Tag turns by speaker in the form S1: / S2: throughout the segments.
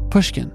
S1: Pushkin.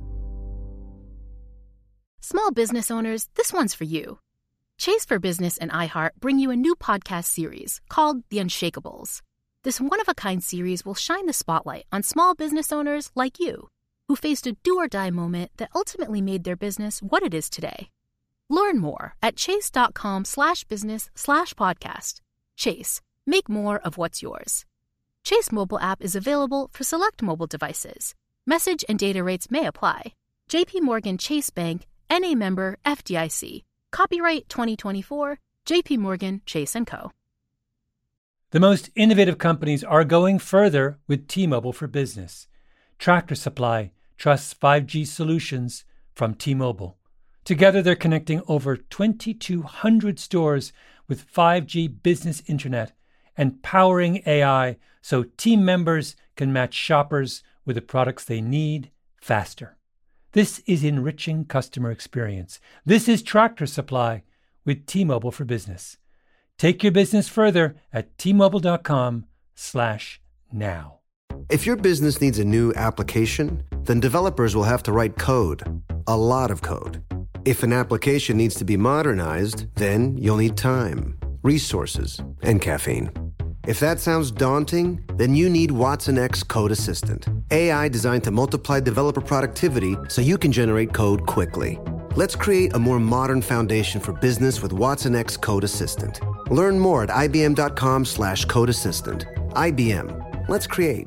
S2: Small business owners, this one's for you. Chase for Business and iHeart bring you a new podcast series called The Unshakables. This one-of-a-kind series will shine the spotlight on small business owners like you, who faced a do-or-die moment that ultimately made their business what it is today. Learn more at chase.com/business/podcast. Chase, make more of what's yours. Chase mobile app is available for select mobile devices. Message and data rates may apply. J.P. Morgan Chase Bank, N.A. member FDIC. Copyright 2024, J.P. Morgan Chase & Co.
S3: The most innovative companies are going further with T-Mobile for Business. Tractor Supply trusts 5G solutions from T-Mobile. Together, they're connecting over 2,200 stores with 5G business internet and powering AI so team members can match shoppers with the products they need faster. This is enriching customer experience. This is Tractor Supply with T-Mobile for Business. Take your business further at T-Mobile.com/now.
S4: If your business needs a new application, then developers will have to write code, a lot of code. If an application needs to be modernized, then you'll need time, resources, and caffeine. If that sounds daunting, then you need watsonx Code Assistant, AI designed to multiply developer productivity so you can generate code quickly. Let's create a more modern foundation for business with watsonx Code Assistant. Learn more at ibm.com/code assistant. IBM. Let's create.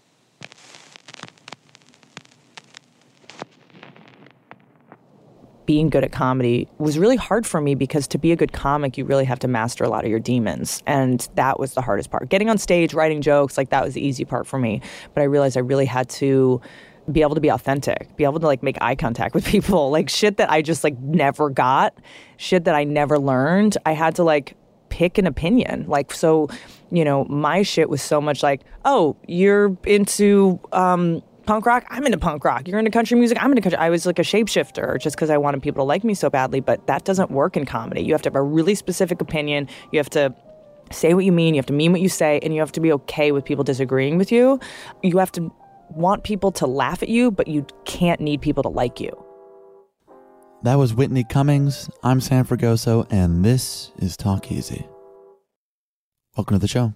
S5: Being good at comedy was really hard for me because to be a good comic, you really have to master a lot of your demons. And that was the hardest part. Getting on stage, writing jokes, like that was the easy part for me. But I realized I really had to be able to be authentic, be able to like make eye contact with people, like shit that I just like never got, shit that I never learned. I had to like pick an opinion. Like, so, you know, my shit was so much like, oh, you're into, punk rock, I'm into punk rock. You're into country music, I'm into country. I was like a shapeshifter just because I wanted people to like me so badly, but that doesn't work in comedy. You have to have a really specific opinion. You have to say what you mean. You have to mean what you say, and you have to be okay with people disagreeing with you. You have to want people to laugh at you, but you can't need people to like you.
S1: That was Whitney Cummings. I'm Sam Fragoso, and this is Talk Easy. Welcome to the show.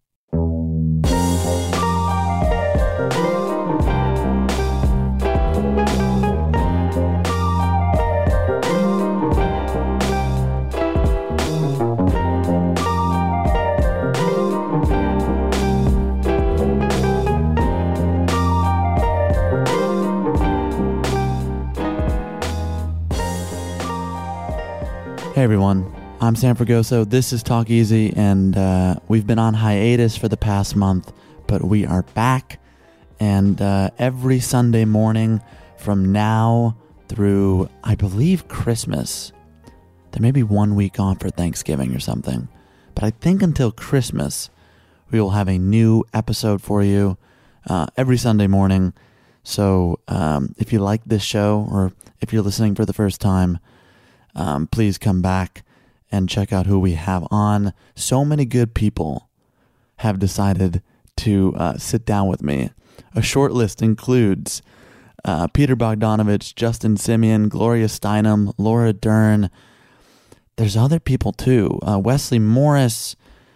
S1: Hey everyone, I'm Sam Fragoso. This is Talk Easy, and we've been on hiatus for the past month, but we are back. And every Sunday morning from now through, I believe, Christmas, there may be 1 week off for Thanksgiving or something, but I think until Christmas, we will have a new episode for you every Sunday morning. So if you like this show, or if you're listening for the first time, please come back and check out who we have on. So many good people have decided to sit down with me. A short list includes Peter Bogdanovich, Justin Simeon, Gloria Steinem, Laura Dern. There's other people too. Wesley Morris.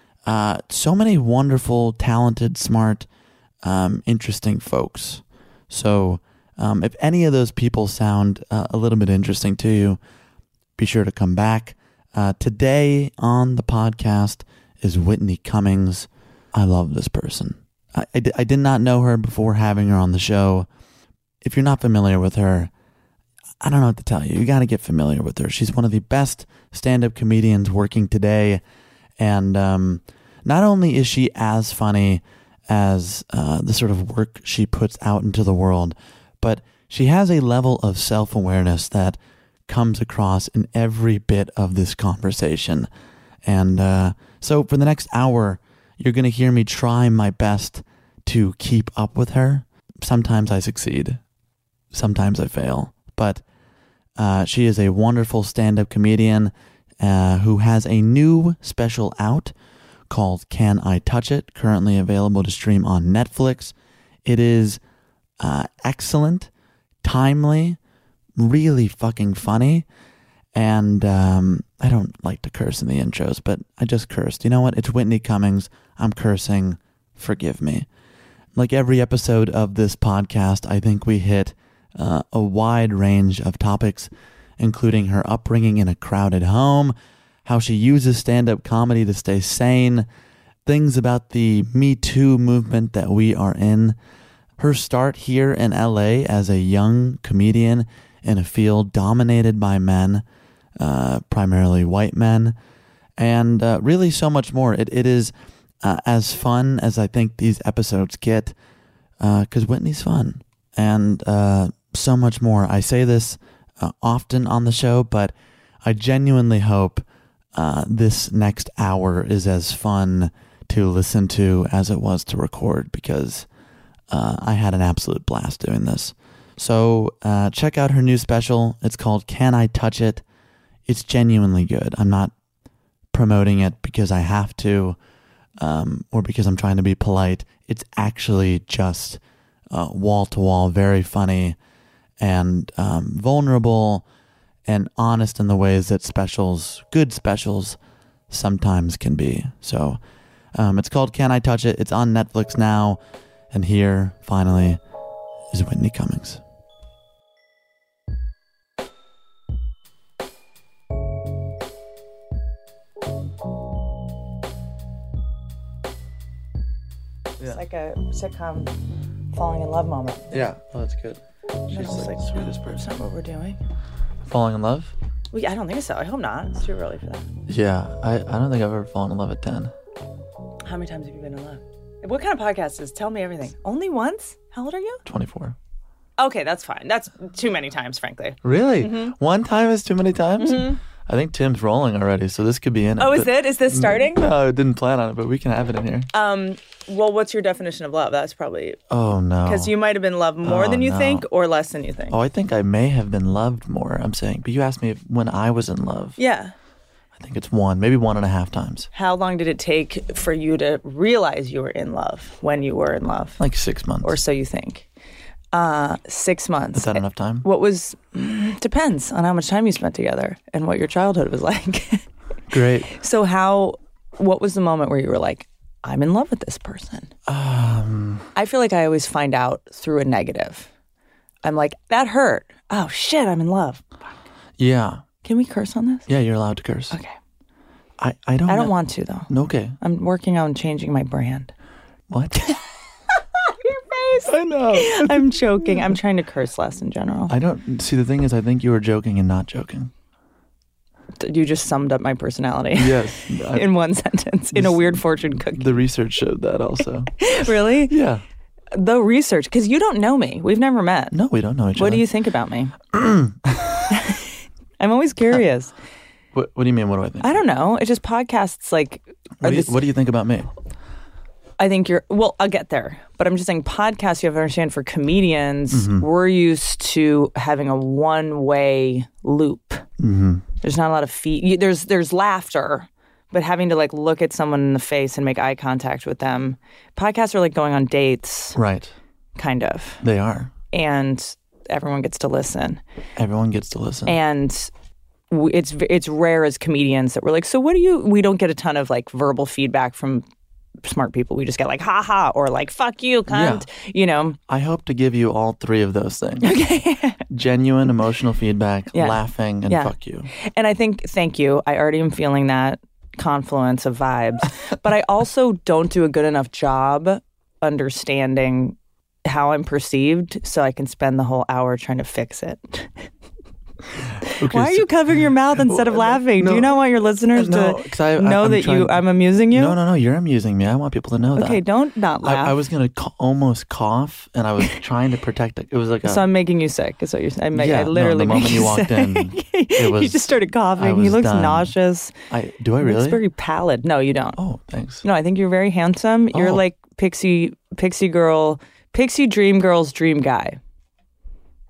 S1: So many wonderful, talented, smart, interesting folks. So if any of those people sound a little bit interesting to you, be sure to come back. Today on the podcast is Whitney Cummings. I love this person. I did not know her before having her on the show. If you're not familiar with her, I don't know what to tell you. You got to get familiar with her. She's one of the best stand-up comedians working today. And not only is she as funny as the sort of work she puts out into the world, but she has a level of self-awareness that comes across in every bit of this conversation. And so for the next hour, you're going to hear me try my best to keep up with her. Sometimes I succeed. Sometimes I fail. But she is a wonderful stand-up comedian who has a new special out called Can I Touch It? Currently available to stream on Netflix. It is excellent. timely, really fucking funny. And I don't like to curse in the intros, but I just cursed. You know what? It's Whitney Cummings. I'm cursing. Forgive me. Like every episode of this podcast, I think we hit a wide range of topics, including her upbringing in a crowded home, how she uses stand-up comedy to stay sane, things about the Me Too movement that we are in, her start here in LA as a young comedian in a field dominated by men, primarily white men, and really so much more. It is as fun as I think these episodes get, because Whitney's fun, and so much more. I say this often on the show, but I genuinely hope this next hour is as fun to listen to as it was to record, because I had an absolute blast doing this. So check out her new special. It's called Can I Touch It? It's genuinely good. I'm not promoting it because I have to, or because I'm trying to be polite. It's actually just wall-to-wall, very funny and vulnerable and honest in the ways that good specials sometimes can be. So it's called Can I Touch It? It's on Netflix now. And here, finally, is Whitney Cummings.
S5: It's like a sitcom falling in love moment.
S1: Yeah, well, that's good. She's like the sweetest person.
S5: That's not what we're doing.
S1: Falling in love?
S5: Well, I don't think so. I hope not. It's too early for that.
S1: Yeah, I don't think I've ever fallen in love at 10.
S5: How many times have you been in love? What kind of podcast is this? Tell me everything. Only once? How old are you?
S1: 24.
S5: Okay, that's fine. That's too many times, frankly.
S1: Really?
S5: Mm-hmm.
S1: One time is too many times? Mm-hmm. I think Tim's rolling already, so this could be in it.
S5: Oh, is it? Is this starting?
S1: No, I didn't plan on it, but we can have it in here.
S5: Well, what's your definition of love? That's probably...
S1: Oh, no.
S5: Because you might have been loved more than you think or less than you think.
S1: Oh, I think I may have been loved more, I'm saying. But you asked me when I was in love.
S5: Yeah.
S1: I think it's maybe 1.5 times.
S5: How long did it take for you to realize you were in love when you were in love?
S1: Like 6 months.
S5: Or so you think. 6 months.
S1: Is that enough time?
S5: Depends on how much time you spent together and what your childhood was like.
S1: Great.
S5: So what was the moment where you were like, I'm in love with this person? I feel like I always find out through a negative. I'm like, that hurt. Oh shit, I'm in love.
S1: Yeah.
S5: Can we curse on this?
S1: Yeah, you're allowed to curse.
S5: Okay.
S1: I don't
S5: want to though.
S1: Okay.
S5: I'm working on changing my brand.
S1: What?
S5: Your face.
S1: I know.
S5: I'm joking. I'm trying to curse less in general.
S1: I don't see. The thing is, I think you were joking and not joking.
S5: You just summed up my personality.
S1: Yes.
S5: In one sentence, in a weird fortune cookie.
S1: The research showed that also.
S5: Really?
S1: Yeah.
S5: The research, because you don't know me. We've never met.
S1: No, we don't know each other.
S5: What do you think about me? I'm always curious.
S1: What do you mean? What do I think?
S5: I don't know. It's just podcasts like...
S1: What do you think about me?
S5: I think I'll get there. But I'm just saying podcasts, you have to understand, for comedians, we're used to having a one-way loop. Mm-hmm. There's not a lot of there's laughter, but having to like look at someone in the face and make eye contact with them. Podcasts are like going on dates.
S1: Right.
S5: Kind of.
S1: They are.
S5: And everyone gets to listen.
S1: Everyone gets to listen.
S5: And it's rare as comedians that we're like, so what do you... We don't get a ton of like verbal feedback from smart people. We just get like, ha ha, or like, fuck you, cunt, you know.
S1: I hope to give you all three of those things. Okay. Genuine emotional feedback, laughing, and fuck you.
S5: And I think, thank you. I already am feeling that confluence of vibes. But I also don't do a good enough job understanding how I'm perceived, so I can spend the whole hour trying to fix it. Okay, why are you covering your mouth instead of laughing? Do you not want your listeners to know that I'm amusing you?
S1: No, you're amusing me. I want people to know that.
S5: Okay, don't not laugh.
S1: I was going to almost cough, and I was trying to protect it. It was like
S5: so I'm making you sick, is what you're saying. I literally
S1: the moment you walked in, it was...
S5: He just started coughing. He looks nauseous.
S1: Do I really?
S5: He looks very pallid. No, you don't.
S1: Oh, thanks.
S5: No, I think you're very handsome. You're like pixie girl, pixie dream girl's dream guy.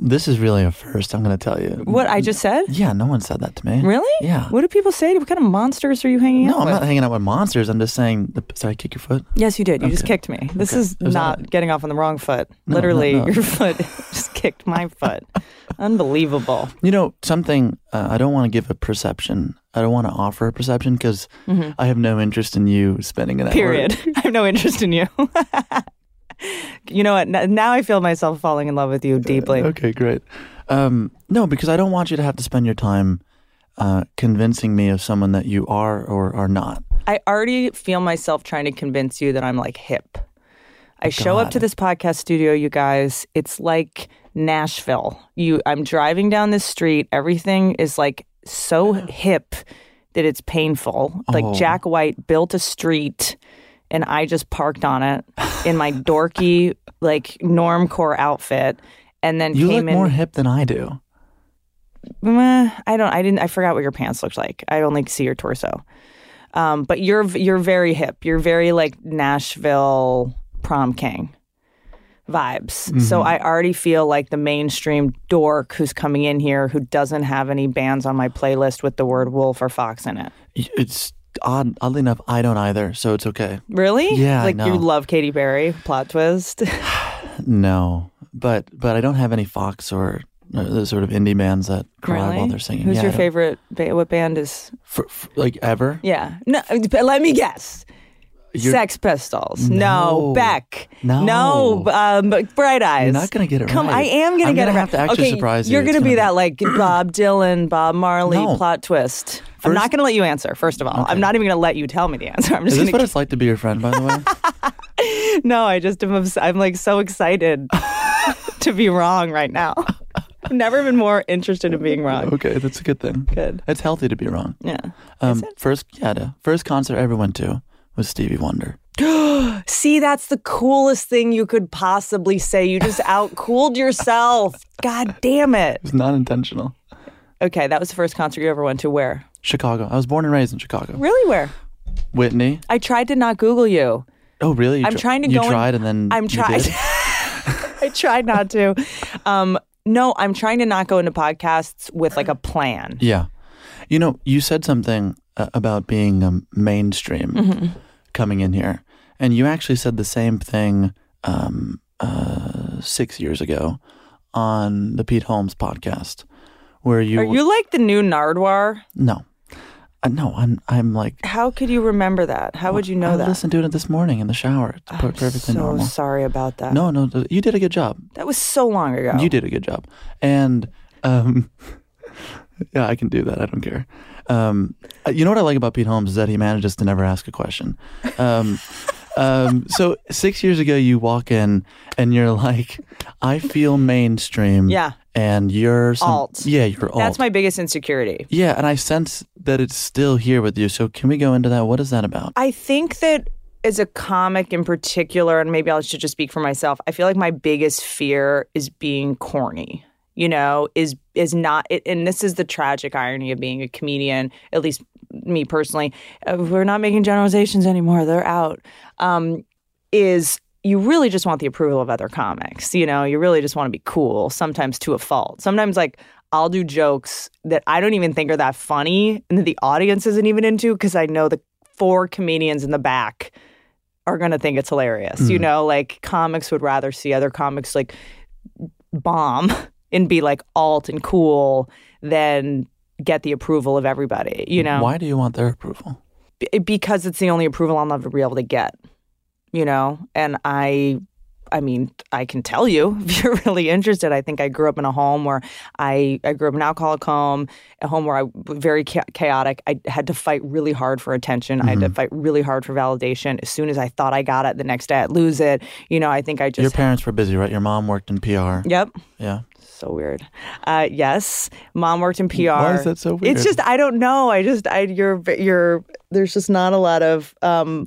S1: This is really a first, I'm going to tell you.
S5: What I just said?
S1: Yeah, no one said that to me.
S5: Really?
S1: Yeah.
S5: What do people say? What kind of monsters are you hanging out
S1: No, I'm
S5: with?
S1: not hanging out with monsters. I'm just saying, did I kick your foot?
S5: Yes, you did. You just
S1: Okay.
S5: kicked me. This
S1: Okay.
S5: is
S1: Was that
S5: not
S1: it?
S5: getting off on the wrong foot.
S1: No,
S5: Literally,
S1: no.
S5: your foot just kicked my foot. Unbelievable.
S1: You know, something, I don't want to give a perception. I don't want to offer a perception because I have no interest in you spending an hour.
S5: Period. I have no interest in you. You know what? Now I feel myself falling in love with you deeply.
S1: Okay, great. No, because I don't want you to have to spend your time convincing me of someone that you are or are not.
S5: I already feel myself trying to convince you that I'm like hip. I show up to this podcast studio, you guys. It's like Nashville. I'm driving down this street. Everything is like so hip that it's painful. Like
S1: Oh.
S5: Jack White built a street and I just parked on it in my dorky like normcore outfit and then
S1: You
S5: came
S1: look
S5: in.
S1: more hip than I do.
S5: I forgot what your pants looked like. I only see your torso. But you're very hip. You're very like Nashville prom king vibes.
S1: Mm-hmm.
S5: So I already feel like the mainstream dork who's coming in here who doesn't have any bands on my playlist with the word wolf or fox in it.
S1: It's oddly enough, I don't either, so it's okay.
S5: Really?
S1: Yeah,
S5: Like
S1: no.
S5: you love Katy Perry, plot twist.
S1: No, but I don't have any Fox or those sort of indie bands that cry
S5: Really?
S1: while they're singing.
S5: Who's
S1: Yeah,
S5: your
S1: I don't-
S5: favorite? What band is?
S1: For, like ever?
S5: Yeah. No, but let me guess.
S1: You're-
S5: Sex Pistols.
S1: No.
S5: Beck.
S1: No.
S5: Bright Eyes.
S1: You're not gonna get it
S5: Come,
S1: right.
S5: I am gonna
S1: I'm
S5: get
S1: gonna
S5: it right.
S1: have to actually
S5: okay,
S1: surprise you.
S5: You're
S1: It's
S5: gonna be
S1: gonna
S5: that like Bob Dylan, Bob Marley
S1: No.
S5: plot twist. I'm
S1: First-
S5: not gonna let you answer. First of all, I'm not even gonna let you tell me the answer. I'm
S1: Is
S5: just
S1: this
S5: gonna.
S1: what it's like to be your friend, by the way?
S5: No, I just am. I'm like so excited to be wrong right now. I've never been more interested in being wrong.
S1: Okay, that's a good thing.
S5: Good.
S1: It's healthy to be wrong.
S5: Yeah. Is it?
S1: First concert I ever went to was Stevie Wonder.
S5: See, that's the coolest thing you could possibly say. You just outcooled yourself. God damn it.
S1: It was not intentional.
S5: Okay, that was the first concert you ever went to. Where?
S1: Chicago. I was born and raised in Chicago.
S5: Really, where?
S1: Whitney.
S5: I tried to not Google you.
S1: Oh, really?
S5: I'm trying to
S1: you
S5: go.
S1: tried and then
S5: I'm
S1: you
S5: trying.
S1: did?
S5: I tried not to. No, I'm trying to not go into podcasts with like a plan.
S1: Yeah. You know, you said something about being mainstream
S5: Mm-hmm.
S1: coming in here. And you actually said the same thing 6 years ago on the Pete Holmes podcast, where you...
S5: Are you like the new Nardwar?
S1: No. No, I'm like...
S5: How could you remember that? How would you know
S1: I
S5: that?
S1: listened to it this morning in the shower. It's perfectly
S5: so
S1: normal.
S5: sorry about that.
S1: No, you did a good job.
S5: That was so long ago.
S1: You did a good job. And yeah, I can do that. I don't care. You know what I like about Pete Holmes is that he manages to never ask a question. So 6 years ago, you walk in and you're like, I feel mainstream.
S5: Yeah.
S1: And you're
S5: alt.
S1: Yeah, you're alt.
S5: That's my biggest insecurity.
S1: Yeah, and I sense that it's still here with you. So can we go into that? What is that about?
S5: I think that as a comic in particular, and maybe I should just speak for myself, I feel like my biggest fear is being corny. You know, is not, and this is the tragic irony of being a comedian, at least me personally. We're not making generalizations anymore. They're out. Is you really just want the approval of other comics. You know, you really just want to be cool, sometimes to a fault. Sometimes, like, I'll do jokes that I don't even think are that funny and that the audience isn't even into because I know the 4 comedians in the back are going to think it's hilarious. You know, like, comics would rather see other comics, like, bomb and be, like, alt and cool than get the approval of everybody, you know?
S1: Why do you want their approval?
S5: Because it's the only approval I'll never be able to get. You know, and I mean, I can tell you if you're really interested. I think I grew up in a home where I grew up in an alcoholic home, a home where I was very chaotic. I had to fight really hard for attention. I had to fight really hard for validation. As soon as I thought I got it, the next day I'd lose it. You know, I think I just...
S1: Your parents were busy, right? Your mom worked in PR.
S5: Yep.
S1: Yeah.
S5: So weird. Yes, mom worked in PR.
S1: Why is that so weird?
S5: It's just I don't know. There's just not a lot of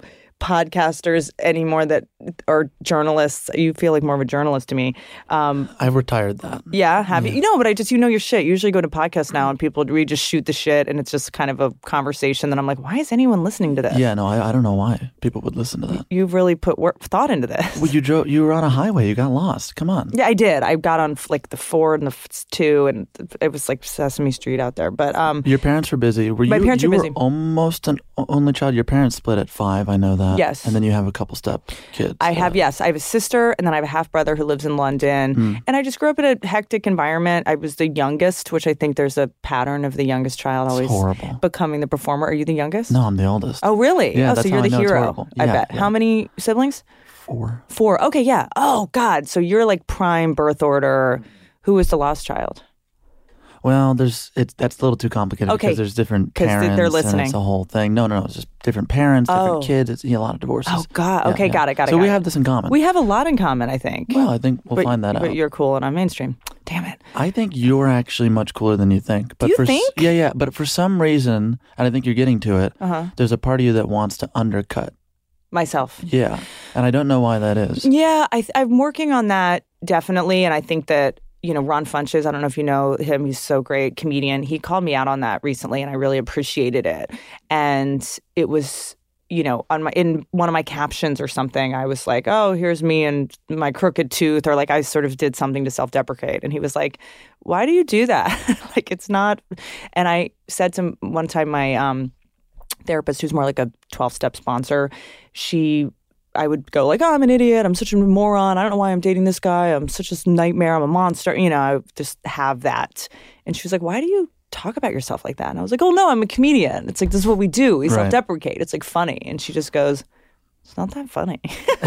S5: podcasters anymore that are journalists. You feel like more of a journalist to me.
S1: I've retired that.
S5: Yeah, have you? No, but you know your shit. You usually go to podcasts now and we just shoot the shit and it's just kind of a conversation that I'm like, why is anyone listening to this?
S1: Yeah, no, I don't know why people would listen to that.
S5: You've really put thought into this.
S1: Well, you were on a highway. You got lost. Come on.
S5: Yeah, I did. I got on like the 4 and the 2 and it was like Sesame Street out there. But
S1: your parents were busy.
S5: My parents were busy.
S1: You were almost an only child. Your parents split at 5. I know that.
S5: Yes.
S1: And then you have a couple step kids.
S5: I have a sister and then I have a half brother who lives in London. And I just grew up in a hectic environment. I was the youngest, which I think there's a pattern of the youngest child always becoming the performer. Are you the youngest?
S1: No, I'm the oldest.
S5: Oh, really?
S1: Yeah,
S5: so you're the hero. I bet.
S1: Yeah.
S5: How many siblings?
S1: 4.
S5: Okay, yeah. Oh, God. So you're like prime birth order. Who was the lost child?
S1: Well, that's a little too complicated because there's different parents.
S5: They're listening.
S1: And it's a whole thing. No, it's just different parents, different kids. It's a lot of divorces.
S5: Oh, God. Okay, got it.
S1: So we have this in common.
S5: We have a lot in common, I think.
S1: Well, I think we'll find that out.
S5: But you're cool and I'm mainstream. Damn it.
S1: I think you're actually much cooler than you think. But
S5: Do you think?
S1: Yeah. But for some reason, and I think you're getting to it, there's a part of you that wants to undercut
S5: myself.
S1: Yeah. And I don't know why that is.
S5: Yeah, I'm working on that, definitely. And I think that, Ron Funches, I don't know if you know him, he's so great, comedian. He called me out on that recently and I really appreciated it. And it was, in one of my captions or something, I was like, oh, here's me and my crooked tooth, or like I sort of did something to self-deprecate. And he was like, why do you do that? Like, it's not. And I said to one time my therapist, who's more like a 12-step sponsor, I would go like, oh, I'm an idiot. I'm such a moron. I don't know why I'm dating this guy. I'm such a nightmare. I'm a monster. I just have that. And she was like, why do you talk about yourself like that? And I was like, oh, no, I'm a comedian. It's like, this is what we do. We self-deprecate. It's like funny. And she just goes, it's not that funny.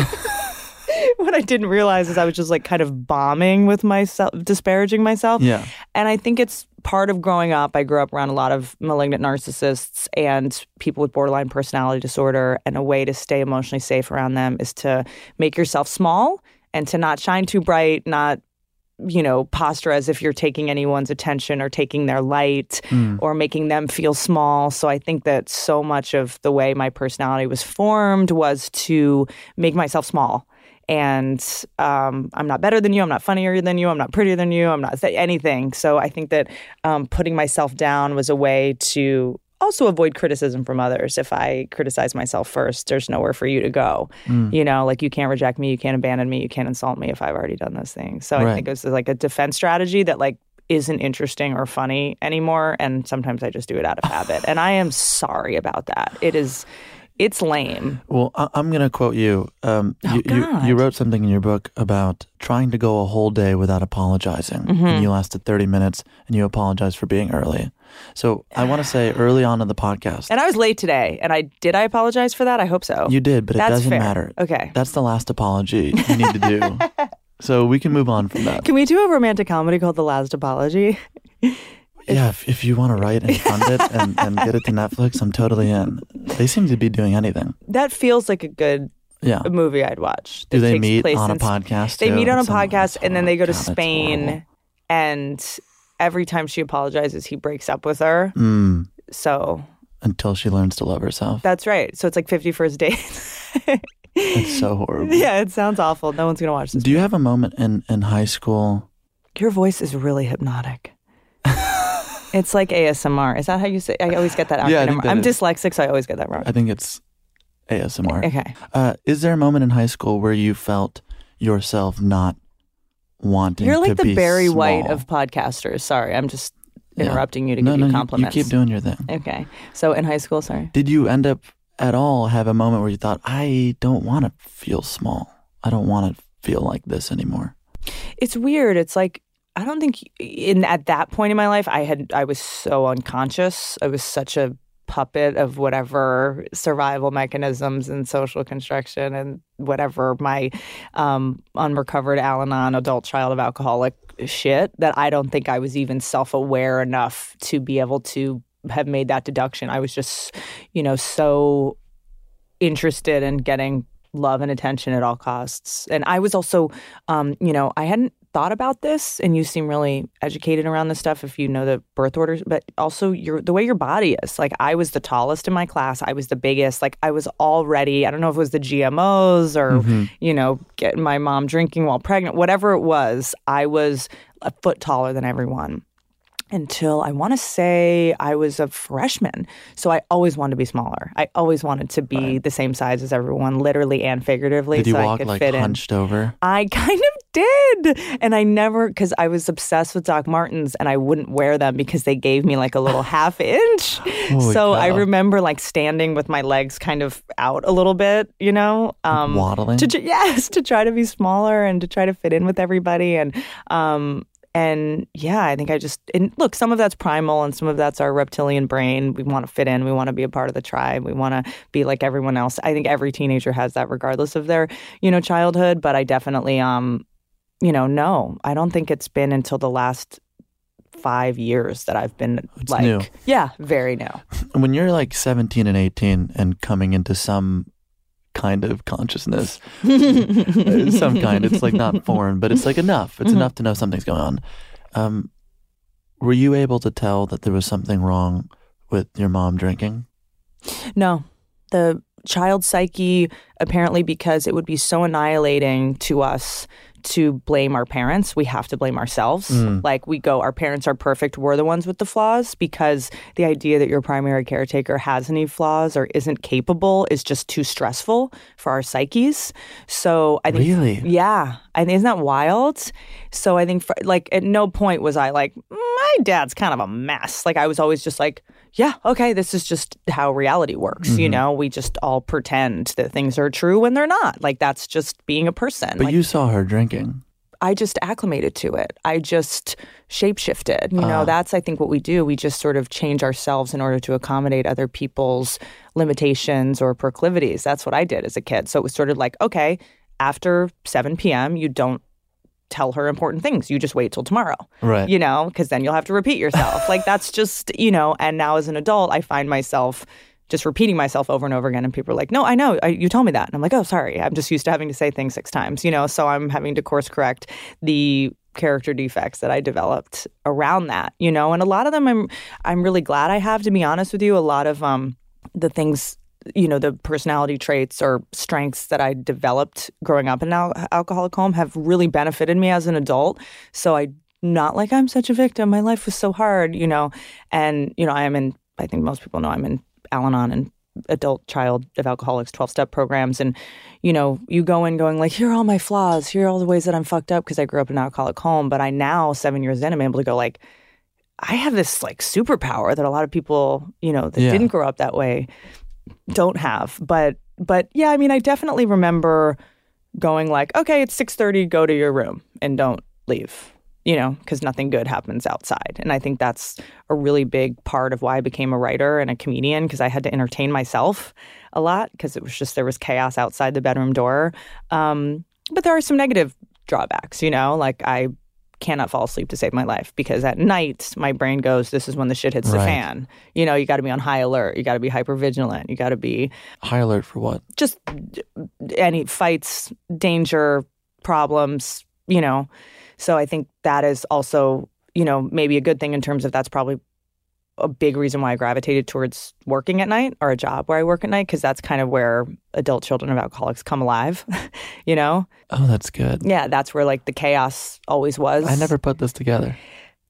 S5: What I didn't realize is I was just like kind of bombing with myself, disparaging myself.
S1: Yeah.
S5: And I think it's part of growing up. I grew up around a lot of malignant narcissists and people with borderline personality disorder. And a way to stay emotionally safe around them is to make yourself small and to not shine too bright, not, posture as if you're taking anyone's attention or taking their light or making them feel small. So I think that so much of the way my personality was formed was to make myself small. And I'm not better than you. I'm not funnier than you. I'm not prettier than you. I'm not anything. So I think that putting myself down was a way to also avoid criticism from others. If I criticize myself first, there's nowhere for you to go. Like you can't reject me. You can't abandon me. You can't insult me if I've already done those things. So I think it's like a defense strategy that like isn't interesting or funny anymore. And sometimes I just do it out of habit. And I am sorry about that. It's lame.
S1: Well, I'm going to quote you. You wrote something in your book about trying to go a whole day without apologizing. And you lasted 30 minutes and you apologized for being early. So I want to say early on in the podcast.
S5: And I was late today. And I apologize for that? I hope so.
S1: You did, but it doesn't matter.
S5: Okay.
S1: That's the last apology you need to do. So we can move on from that.
S5: Can we do a romantic comedy called The Last Apology?
S1: Yeah, if you want to write and fund it and get it to Netflix, I'm totally in. They seem to be doing anything.
S5: That feels like a good movie I'd watch.
S1: Do they meet on a podcast?
S5: They meet on a podcast and then they go to Spain and every time she apologizes, he breaks up with her. So
S1: until she learns to love herself.
S5: That's right. So it's like 50 First Dates.
S1: It's so horrible.
S5: Yeah, it sounds awful. No one's going to watch this.
S1: Do you have a moment in high school?
S5: Your voice is really hypnotic. It's like ASMR. Is that how you say? I always get that acronym.
S1: Yeah,
S5: I'm dyslexic, so I always get that wrong.
S1: I think it's ASMR.
S5: Okay.
S1: Is there a moment in high school where you felt yourself not wanting to be small?
S5: You're like the Barry White of podcasters. Sorry, I'm just interrupting you to give you compliments.
S1: You keep doing your thing.
S5: Okay. So in high school, sorry.
S1: Did you end up at all have a moment where you thought, I don't want to feel small. I don't want to feel like this anymore?
S5: It's weird. It's like, I don't think at that point in my life, I was so unconscious. I was such a puppet of whatever survival mechanisms and social construction and whatever my unrecovered Al-Anon adult child of alcoholic shit that I don't think I was even self-aware enough to be able to have made that deduction. I was just, so interested in getting love and attention at all costs. And I was also, I hadn't thought about this, and you seem really educated around this stuff if you know the birth orders, but also the way your body is. Like, I was the tallest in my class. I was the biggest. Like, I was already, I don't know if it was the GMOs or, you know, getting my mom drinking while pregnant, whatever it was, I was a foot taller than everyone. Until I want to say I was a freshman. So I always wanted to be smaller. I always wanted to be the same size as everyone, literally and figuratively.
S1: Did you
S5: so
S1: walk
S5: I could
S1: like
S5: fit
S1: hunched over?
S5: I kind of did. And I never, because I was obsessed with Doc Martens and I wouldn't wear them because they gave me like a little half inch.
S1: Holy
S5: so
S1: cow.
S5: I remember like standing with my legs kind of out a little bit, you know?
S1: Waddling?
S5: To try to be smaller and to try to fit in with everybody. And yeah, I think and look, some of that's primal and some of that's our reptilian brain. We want to fit in. We want to be a part of the tribe. We want to be like everyone else. I think every teenager has that regardless of their, you know, childhood. But I definitely, you know, no, I don't think it's been until the last 5 years that I've been
S1: It's new.
S5: Yeah, very new.
S1: When you're like 17 and 18 and coming into some kind of consciousness, some kind, it's like not foreign, but it's like enough. It's enough to know something's going on. Were you able to tell that there was something wrong with your mom drinking?
S5: No. The child psyche, apparently because it would be so annihilating to us to blame our parents, we have to blame ourselves. Like we go, our parents are perfect, we're the ones with the flaws, because the idea that your primary caretaker has any flaws or isn't capable is just too stressful for our psyches. So I think,
S1: Really?
S5: yeah, I think, isn't that wild? So I think like at no point was I like, my dad's kind of a mess. Like I was always just like, yeah, okay, this is just how reality works. You know, we just all pretend that things are true when they're not. Like that's just being a person.
S1: But
S5: like,
S1: you saw her drinking.
S5: I just acclimated to it. I just shapeshifted. You know, that's, I think, what we do. We just sort of change ourselves in order to accommodate other people's limitations or proclivities. That's what I did as a kid. So it was sort of like, okay, after 7 p.m., you don't tell her important things. You just wait till tomorrow.
S1: Right.
S5: You know, because then you'll have to repeat yourself. Like that's just, you know, and now as an adult, I find myself just repeating myself over and over again. And people are like, no, I know, you told me that. And I'm like, oh, sorry. I'm just used to having to say things 6 times, you know, so I'm having to course correct the character defects that I developed around that, you know, and a lot of them I'm really glad I have, to be honest with you. A lot of the things, you know, the personality traits or strengths that I developed growing up in an alcoholic home have really benefited me as an adult. So not like I'm such a victim. My life was so hard, you know, and, you know, I think most people know I'm in Al-Anon and adult child of alcoholics 12-step programs. And, you know, you go in going like, here are all my flaws. Here are all the ways that I'm fucked up because I grew up in an alcoholic home. But I now, 7 years in, I'm able to go like, I have this like superpower that a lot of people, you know, that didn't grow up that way don't have. But yeah, I mean, I definitely remember going like, okay, it's 6:30, go to your room and don't leave, you know, because nothing good happens outside. And I think that's a really big part of why I became a writer and a comedian, because I had to entertain myself a lot because it was just, there was chaos outside the bedroom door. But there are some negative drawbacks, you know, like I cannot fall asleep to save my life because at night my brain goes, this is when the shit hits the fan. You know, you got to be on high alert. You got to be hyper vigilant. You got to be
S1: High alert for what?
S5: just any fights, danger, problems, you know. So I think that is also, you know, maybe a good thing in terms of that's probably a big reason why I gravitated towards working at night or a job where I work at night, because that's kind of where adult children of alcoholics come alive, you know?
S1: Oh, that's good.
S5: Yeah, that's where like the chaos always was.
S1: I never put this together.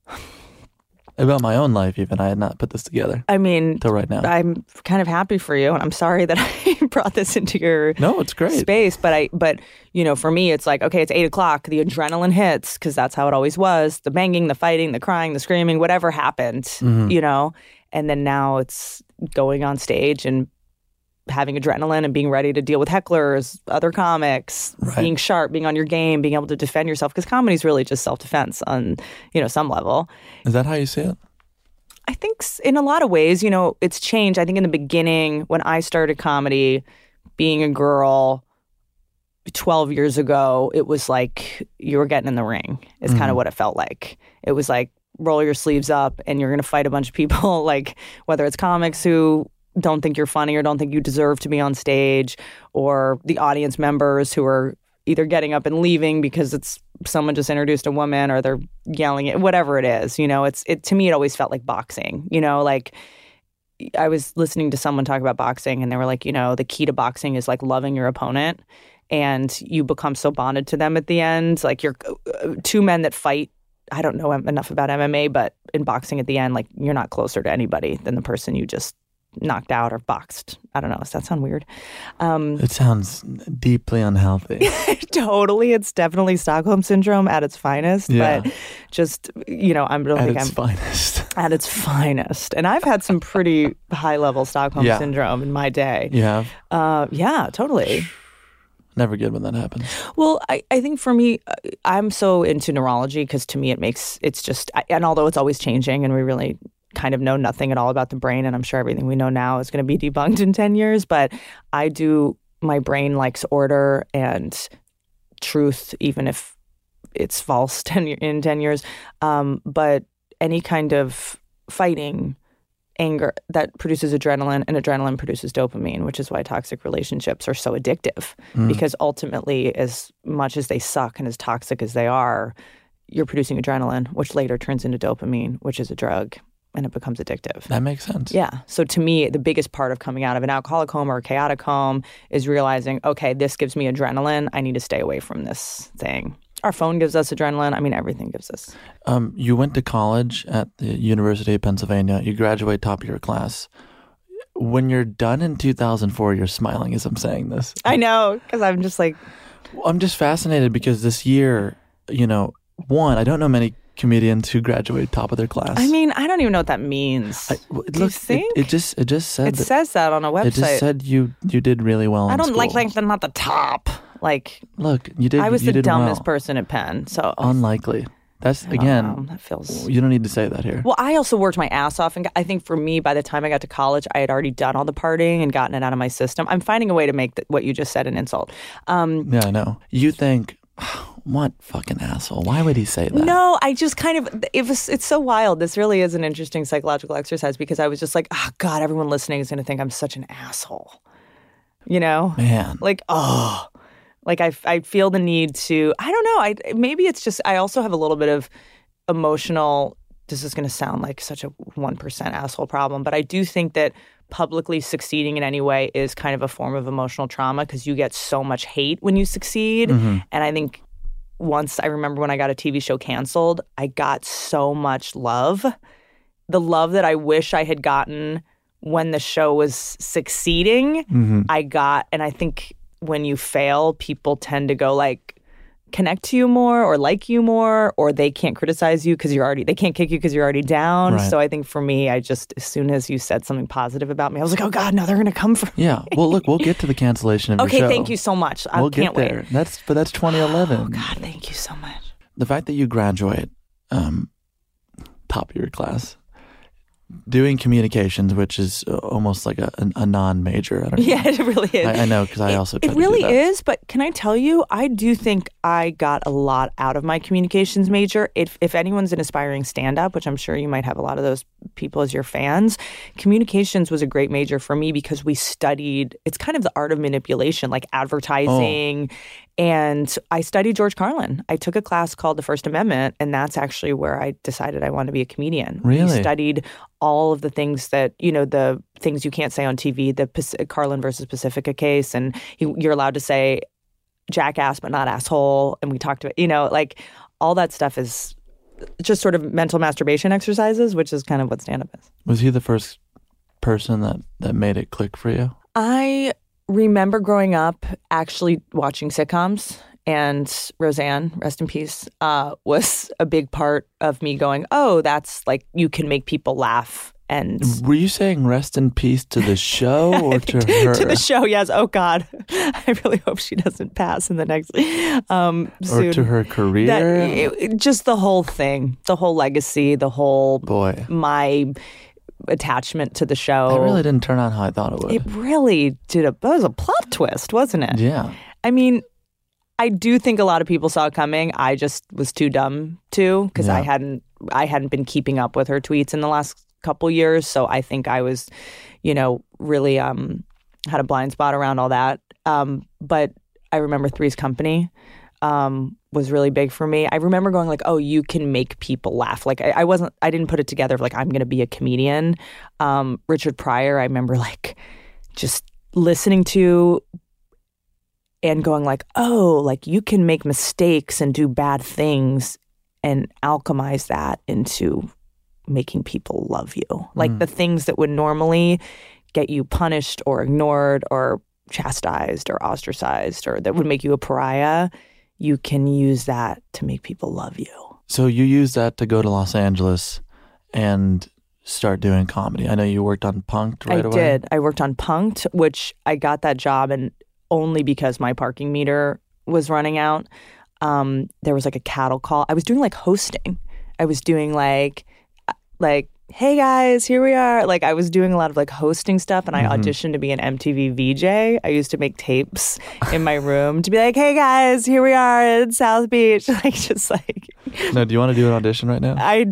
S1: About my own life, even, I had not put this together.
S5: I mean,
S1: until right now.
S5: I'm kind of happy for you, and I'm sorry that I brought this into your
S1: it's great
S5: space. But you know, for me, it's like, okay, it's 8 o'clock. The adrenaline hits because that's how it always was. The banging, the fighting, the crying, the screaming, whatever happened, you know. And then now it's going on stage and having adrenaline and being ready to deal with hecklers, other comics, being sharp, being on your game, being able to defend yourself. Because comedy is really just self-defense on, you know, some level.
S1: Is that how you see it?
S5: I think in a lot of ways, you know, it's changed. I think in the beginning, when I started comedy, being a girl 12 years ago, it was like you were getting in the ring. It's kind of what it felt like. It was like, roll your sleeves up and you're going to fight a bunch of people, like whether it's comics who don't think you're funny or don't think you deserve to be on stage, or the audience members who are either getting up and leaving because it's someone just introduced a woman or they're yelling at whatever it is. You know, to me, it always felt like boxing. You know, like I was listening to someone talk about boxing and they were like, you know, the key to boxing is like loving your opponent and you become so bonded to them at the end. Like you're two men that fight. I don't know enough about MMA, but in boxing at the end, like you're not closer to anybody than the person you just knocked out or boxed. I don't know. Does that sound weird?
S1: It sounds deeply unhealthy.
S5: Totally. It's definitely Stockholm Syndrome at its finest.
S1: Yeah.
S5: But just, you know, I don't
S1: At
S5: think
S1: its
S5: I'm...
S1: finest.
S5: At its finest. And I've had some pretty high-level Stockholm
S1: Yeah.
S5: Syndrome in my day.
S1: You have?
S5: Yeah, totally.
S1: Never good when that happens.
S5: Well, I think for me, I'm so into neurology because to me and although it's always changing and we really kind of know nothing at all about the brain, and I'm sure everything we know now is going to be debunked in 10 years, but my brain likes order and truth, even if it's false in 10 years. But any kind of fighting, anger, that produces adrenaline, and adrenaline produces dopamine, which is why toxic relationships are so addictive. Because ultimately, as much as they suck and as toxic as they are, you're producing adrenaline, which later turns into dopamine, which is a drug, and it becomes addictive.
S1: That makes sense.
S5: Yeah. So to me, the biggest part of coming out of an alcoholic home or a chaotic home is realizing, okay, this gives me adrenaline. I need to stay away from this thing. Our phone gives us adrenaline. I mean, everything gives us.
S1: You went to college at the University of Pennsylvania. You graduate top of your class. When you're done in 2004, you're smiling as I'm saying this.
S5: I know, because I'm just like...
S1: I'm just fascinated because this year, you know, I don't know many comedians who graduate top of their class.
S5: I mean, I don't even know what that means. Do you think?
S1: It just said
S5: it says that on a website.
S1: It just said you did really well.
S5: I don't
S1: school.
S5: like they're not the top. Like,
S1: look, you did.
S5: I was
S1: you
S5: the
S1: did
S5: dumbest
S1: well.
S5: person at Penn, so
S1: unlikely. That's again.
S5: That feels.
S1: You don't need to say that here.
S5: Well, I also worked my ass off, and I think for me, by the time I got to college, I had already done all the partying and gotten it out of my system. I'm finding a way to make what you just said an insult.
S1: Yeah, I know. You think, what fucking asshole? Why would he say that?
S5: No, I just kind of, it's so wild. This really is an interesting psychological exercise because I was just like, oh, God, everyone listening is going to think I'm such an asshole. You know?
S1: Man.
S5: Like, oh. Like, I feel the need to, I don't know, maybe it's just, I also have a little bit of emotional, this is going to sound like such a 1% asshole problem, but I do think that publicly succeeding in any way is kind of a form of emotional trauma because you get so much hate when you succeed.
S1: Mm-hmm.
S5: And I think once, I remember when I got a TV show canceled, I got so much love. The love that I wish I had gotten when the show was succeeding, I got, and I think when you fail, people tend to go like connect to you more or like you more, or they can't criticize you because they can't kick you because you're already down.
S1: Right.
S5: So I think for me, I just, as soon as you said something positive about me, I was like, oh God, no, they're going to come for me.
S1: Yeah. Well, look, we'll get to the cancellation of your show.
S5: Okay, thank you so much. I
S1: We'll
S5: can't
S1: get there.
S5: wait.
S1: That's 2011.
S5: Oh God, thank you so much.
S1: The fact that you graduate top of your class, doing communications, which is almost like a non-major. I don't know.
S5: Yeah, it really is.
S1: I know because I also tried
S5: it really
S1: to do that.
S5: is, but can I tell you, I do think I got a lot out of my communications major. If anyone's an aspiring stand-up, which I'm sure you might have a lot of those people as your fans, communications was a great major for me because we studied, it's kind of the art of manipulation, like advertising. And I studied George Carlin. I took a class called The First Amendment, and that's actually where I decided I wanted to be a comedian.
S1: Really?
S5: We studied all of the things that, you know, the things you can't say on TV, the Carlin versus Pacifica case, and you're allowed to say jackass but not asshole. And we talked about, you know, like all that stuff is just sort of mental masturbation exercises, which is kind of what stand-up is.
S1: Was he the first person that made it click for you?
S5: I remember growing up actually watching sitcoms, and Roseanne, rest in peace, was a big part of me going, oh, that's like, you can make people laugh. And
S1: were you saying rest in peace to the show or to her?
S5: To the show, yes. Oh God, I really hope she doesn't pass in the next soon.
S1: Or to her career?
S5: Just the whole thing, the whole legacy, the whole my attachment to the show.
S1: It really didn't turn out how I thought it would.
S5: It really did. That was a plot twist, wasn't it?
S1: Yeah.
S5: I mean, I do think a lot of people saw it coming. I just was too dumb to, because I hadn't been keeping up with her tweets in the last couple years. So I think I was, you know, really had a blind spot around all that. But I remember Three's Company was really big for me. I remember going like, oh, you can make people laugh. Like I didn't put it together of like, I'm going to be a comedian. Richard Pryor, I remember like just listening to and going like, oh, like you can make mistakes and do bad things and alchemize that into making people love you. Like the things that would normally get you punished or ignored or chastised or ostracized or that would make you a pariah, you can use that to make people love you.
S1: So you used that to go to Los Angeles and start doing comedy. I know you worked on Punk'd right away.
S5: I did. I worked on Punk'd, which I got that job and only because my parking meter was running out. There was like a cattle call. I was doing like hosting. I was doing like, hey guys, here we are. Like I was doing a lot of like hosting stuff and I auditioned to be an MTV VJ. I used to make tapes in my room to be like, hey guys, here we are in South Beach. Like just like.
S1: No, do you want to do an audition right now?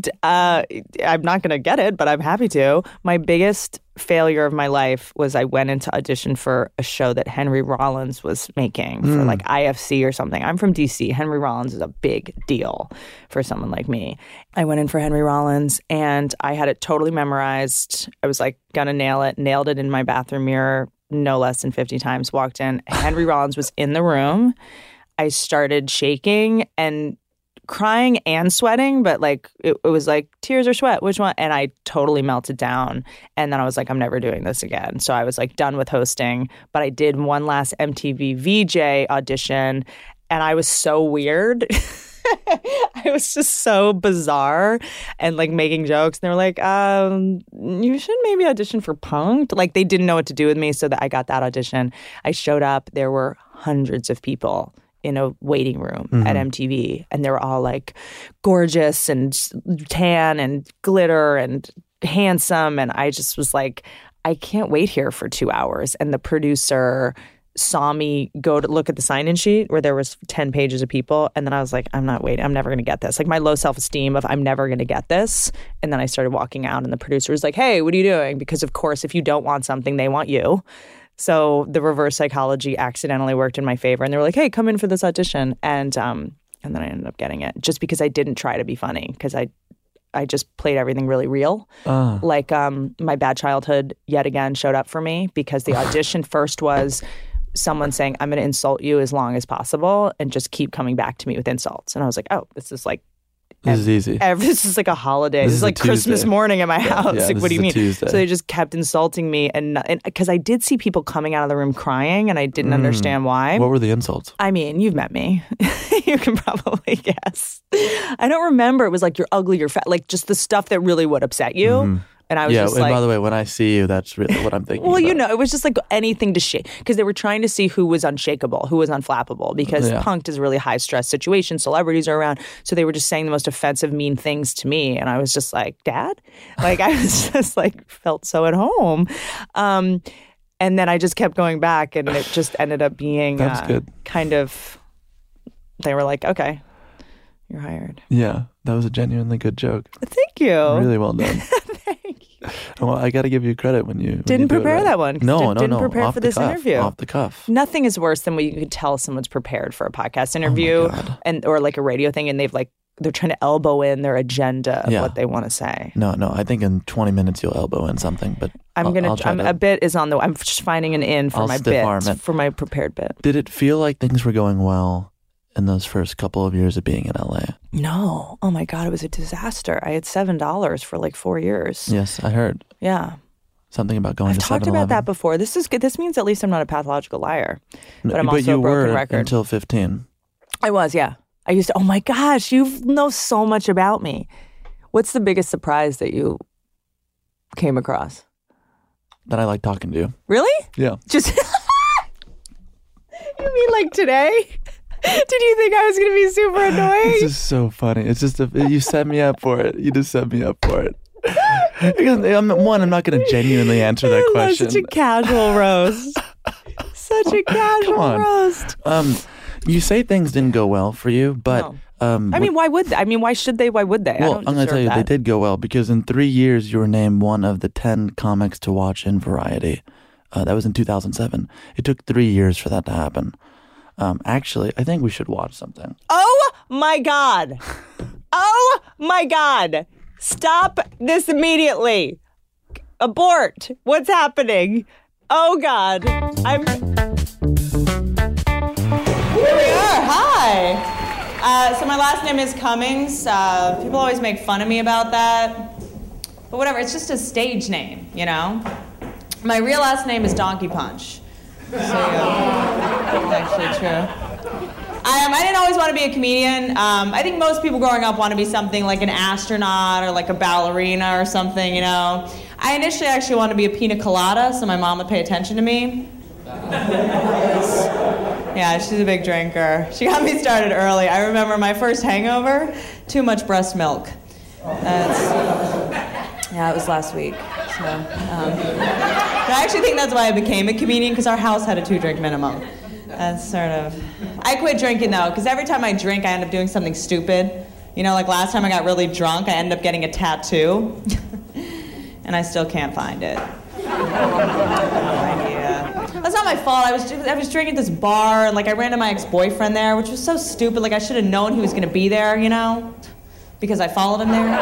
S5: I'm not going to get it, but I'm happy to. My biggest failure of my life was I went into audition for a show that Henry Rollins was making for like IFC or something. I'm from DC. Henry Rollins is a big deal for someone like me. I went in for Henry Rollins and I had it totally memorized. I was like, gonna nail it, nailed it in my bathroom mirror no less than 50 times, walked in. Henry Rollins was in the room. I started shaking and crying and sweating, but like it was like tears or sweat, which one? And I totally melted down. And then I was like, I'm never doing this again. So I was like done with hosting, but I did one last MTV VJ audition and I was so weird. I was just so bizarre and like making jokes. And they were like, you should maybe audition for Punk'd. Like they didn't know what to do with me. So that I got that audition. I showed up. There were hundreds of people in a waiting room at MTV. And they were all like gorgeous and tan and glitter and handsome. And I just was like, I can't wait here for 2 hours. And the producer saw me go to look at the sign-in sheet where there was 10 pages of people. And then I was like, I'm not waiting. I'm never going to get this. Like my low self-esteem of I'm never going to get this. And then I started walking out and the producer was like, hey, what are you doing? Because of course, if you don't want something, they want you. So the reverse psychology accidentally worked in my favor. And they were like, hey, come in for this audition. And then I ended up getting it just because I didn't try to be funny because I just played everything really real. Like my bad childhood yet again showed up for me because the audition first was someone saying, I'm going to insult you as long as possible and just keep coming back to me with insults. And I was like, oh, this is like,
S1: this is easy.
S5: This is like a holiday. This is like Christmas morning at my house.
S1: Yeah,
S5: like, what do you mean?
S1: Tuesday.
S5: So they just kept insulting me. And because I did see people coming out of the room crying and I didn't understand why.
S1: What were the insults?
S5: I mean, you've met me. You can probably guess. I don't remember. It was like, you're ugly, you're fat. Like just the stuff that really would upset you. And I was just like...
S1: by the way, when I see you, that's really what I'm thinking
S5: Well,
S1: about.
S5: you know, it was just like anything to shake. Because they were trying to see who was unshakable, who was unflappable. Because Punk'd is a really high-stress situation. Celebrities are around. So they were just saying the most offensive, mean things to me. And I was just like, Dad? Like, I was just like, felt so at home. And then I just kept going back. And it just ended up being
S1: good.
S5: Kind of... They were like, okay, you're hired.
S1: Yeah, that was a genuinely good joke.
S5: Thank you.
S1: Really well done. Well, I got to give you credit when you
S5: didn't prepare that one.
S1: No.
S5: Didn't prepare for this interview.
S1: Off the cuff.
S5: Nothing is worse than when you could tell someone's prepared for a podcast interview or like a radio thing, and they're trying to elbow in their agenda of what they want to say.
S1: No. I think in 20 minutes you'll elbow in something, but
S5: a bit is on the. I'm just finding an in for my bit, for my prepared bit.
S1: Did it feel like things were going well in those first couple of years of being in LA?
S5: No. Oh my God, it was a disaster. I had $7 for like 4 years.
S1: Yes, I heard.
S5: Yeah.
S1: Something about going
S5: I've
S1: to 7-Eleven.
S5: I've talked about that before. This is good. This means at least I'm not a pathological liar. But I'm also a broken record.
S1: But you were until 15.
S5: I was, yeah. I used to, oh my gosh, you know so much about me. What's the biggest surprise that you came across?
S1: That I like talking to you.
S5: Really?
S1: Yeah.
S5: Just, you mean like today? Did you think I was going to be super annoying?
S1: It's just so funny. It's just, you set me up for it. You just set me up for it. Because I'm not going to genuinely answer that question.
S5: Such a casual roast. Such a casual roast.
S1: You say things didn't go well for you, but... No.
S5: I mean, why would they? I mean, why should they? Why would they?
S1: Well, I'm going to tell you, they did go well because in 3 years, you were named one of the 10 comics to watch in Variety. That was in 2007. It took 3 years for that to happen. Actually, I think we should watch something.
S5: Oh my God. Oh my God. Stop this immediately. Abort. What's happening? Oh God. Here we are. Hi. So my last name is Cummings. People always make fun of me about that. But whatever, it's just a stage name, you know? My real last name is Donkey Punch. So, that's actually true. I didn't always want to be a comedian. I think most people growing up want to be something like an astronaut or like a ballerina or something, you know. I initially actually wanted to be a pina colada so my mom would pay attention to me. Yeah, she's a big drinker. She got me started early. I remember my first hangover, too much breast milk. Yeah, it was last week. So, I actually think that's why I became a comedian, because our house had a 2-drink minimum. That's sort of... I quit drinking, though, because every time I drink, I end up doing something stupid. You know, like last time I got really drunk, I ended up getting a tattoo. And I still can't find it. That's not my fault. I was drinking at this bar, and like I ran into my ex-boyfriend there, which was so stupid. Like I should have known he was going to be there, you know, because I followed him there.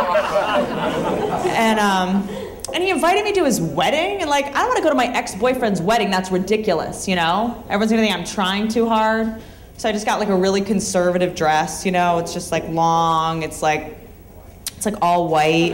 S5: And he invited me to his wedding, and like I don't want to go to my ex-boyfriend's wedding. That's ridiculous, you know. Everyone's going to think I'm trying too hard. So I just got like a really conservative dress, you know. It's just like long. It's like all white.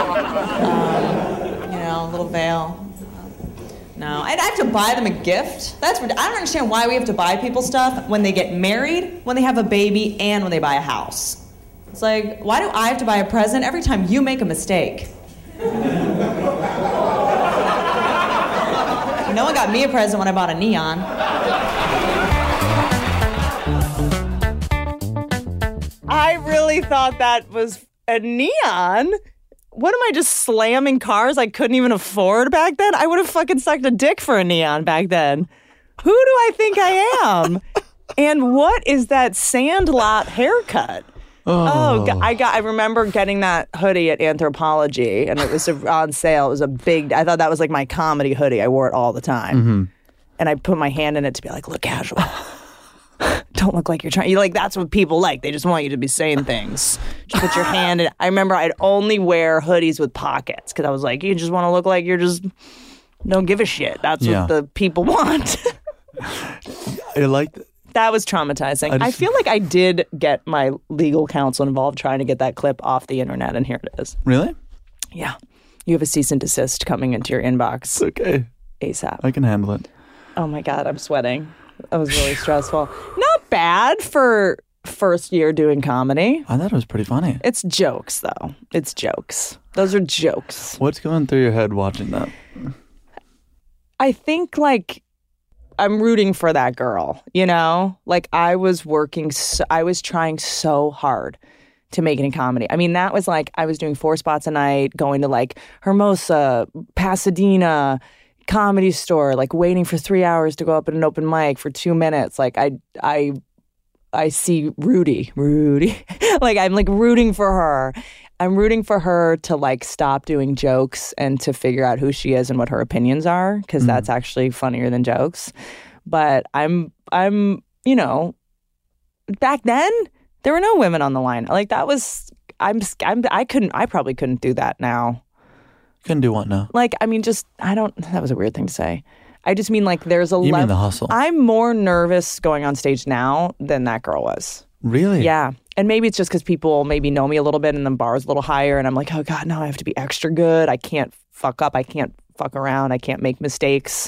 S5: You know, a little veil. No, I'd have to buy them a gift. I don't understand why we have to buy people stuff when they get married, when they have a baby, and when they buy a house. It's like, why do I have to buy a present every time you make a mistake? No one got me a present when I bought a neon. I really thought that was a neon. What am I, just slamming cars I couldn't even afford back then? I would have fucking sucked a dick for a neon back then. Who do I think I am? And what is that Sandlot haircut? Oh, I remember getting that hoodie at Anthropology, and it was on sale. It was a big, I thought that was like my comedy hoodie. I wore it all the time. Mm-hmm. And I put my hand in it to be like, look casual. Don't look like you're trying. That's what people like. They just want you to be saying things. Just put your hand in. I remember I'd only wear hoodies with pockets because I was like, you just want to look like you're just don't give a shit. That's what the people want.
S1: I like
S5: that was traumatizing. I feel like I did get my legal counsel involved trying to get that clip off the internet, and here it is.
S1: Really?
S5: Yeah. You have a cease and desist coming into your inbox.
S1: It's okay.
S5: ASAP.
S1: I can handle it.
S5: Oh my God, I'm sweating. That was really stressful. Not bad for first year doing comedy.
S1: I thought it was pretty funny.
S5: It's jokes, though. It's jokes. Those are jokes.
S1: What's going through your head watching that?
S5: I think, I'm rooting for that girl, you know? I was trying so hard to make it in comedy. I mean, that was I was doing 4 spots a night, going to Hermosa, Pasadena, Comedy Store, waiting for 3 hours to go up at an open mic for 2 minutes. I see Rudy. I'm rooting for her. I'm rooting for her to stop doing jokes and to figure out who she is and what her opinions are, because that's actually funnier than jokes. But I'm back then there were no women on the line. I probably couldn't do that now.
S1: Couldn't do what now?
S5: That was a weird thing to say. I just mean there's a level.
S1: You mean the hustle?
S5: I'm more nervous going on stage now than that girl was.
S1: Really?
S5: Yeah. And maybe it's just because people maybe know me a little bit and the bar's a little higher, and I'm like, oh God, now I have to be extra good. I can't fuck up. I can't fuck around. I can't make mistakes.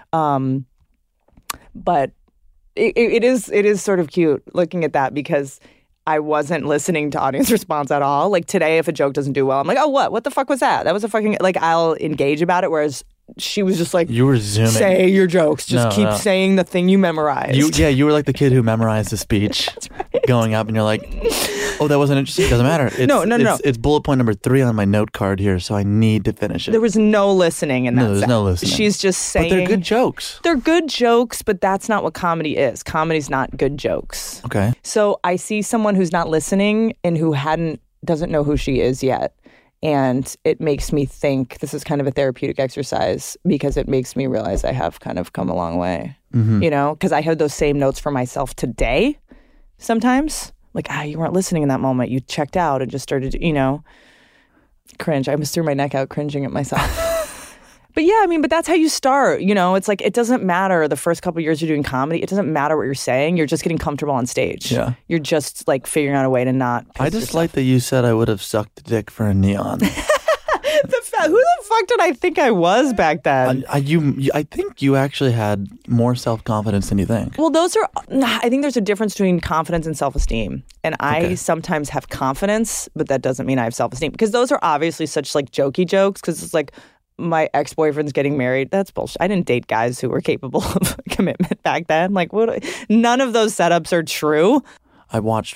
S5: But it is sort of cute looking at that, because I wasn't listening to audience response at all. Today, if a joke doesn't do well, I'm like, oh, what the fuck was that? That was a fucking, I'll engage about it. Whereas she was just
S1: you were zooming.
S5: Say your jokes. Just keep saying the thing you memorized.
S1: You were like the kid who memorized the speech. Right. Going up, and you're like, oh, that wasn't interesting. It doesn't matter. No. It's bullet point number 3 on my note card here, so I need to finish it.
S5: There was no listening in that.
S1: No, there's no listening.
S5: She's just saying.
S1: But they're good jokes.
S5: They're good jokes, but that's not what comedy is. Comedy's not good jokes.
S1: Okay.
S5: So I see someone who's not listening and who doesn't know who she is yet. And it makes me think this is kind of a therapeutic exercise, because it makes me realize I have kind of come a long way. you know, because I had those same notes for myself today sometimes. Like, you weren't listening in that moment. You checked out and just started, you know, cringe. I almost threw my neck out cringing at myself. But yeah, I mean, but that's how you start. You know, it's like, it doesn't matter the first couple of years you're doing comedy. It doesn't matter what you're saying. You're just getting comfortable on stage.
S1: Yeah.
S5: You're just like figuring out a way to not piss
S1: I just
S5: yourself.
S1: like that you said I would have sucked a dick for a neon.
S5: Who the fuck did I think I was back then?
S1: I think you actually had more self-confidence than you think.
S5: Well, I think there's a difference between confidence and self-esteem. And I sometimes have confidence, but that doesn't mean I have self-esteem. Because those are obviously such like jokey jokes, because it's like, my ex-boyfriend's getting married. That's bullshit. I didn't date guys who were capable of commitment back then. Like, none of those setups are true.
S1: I watched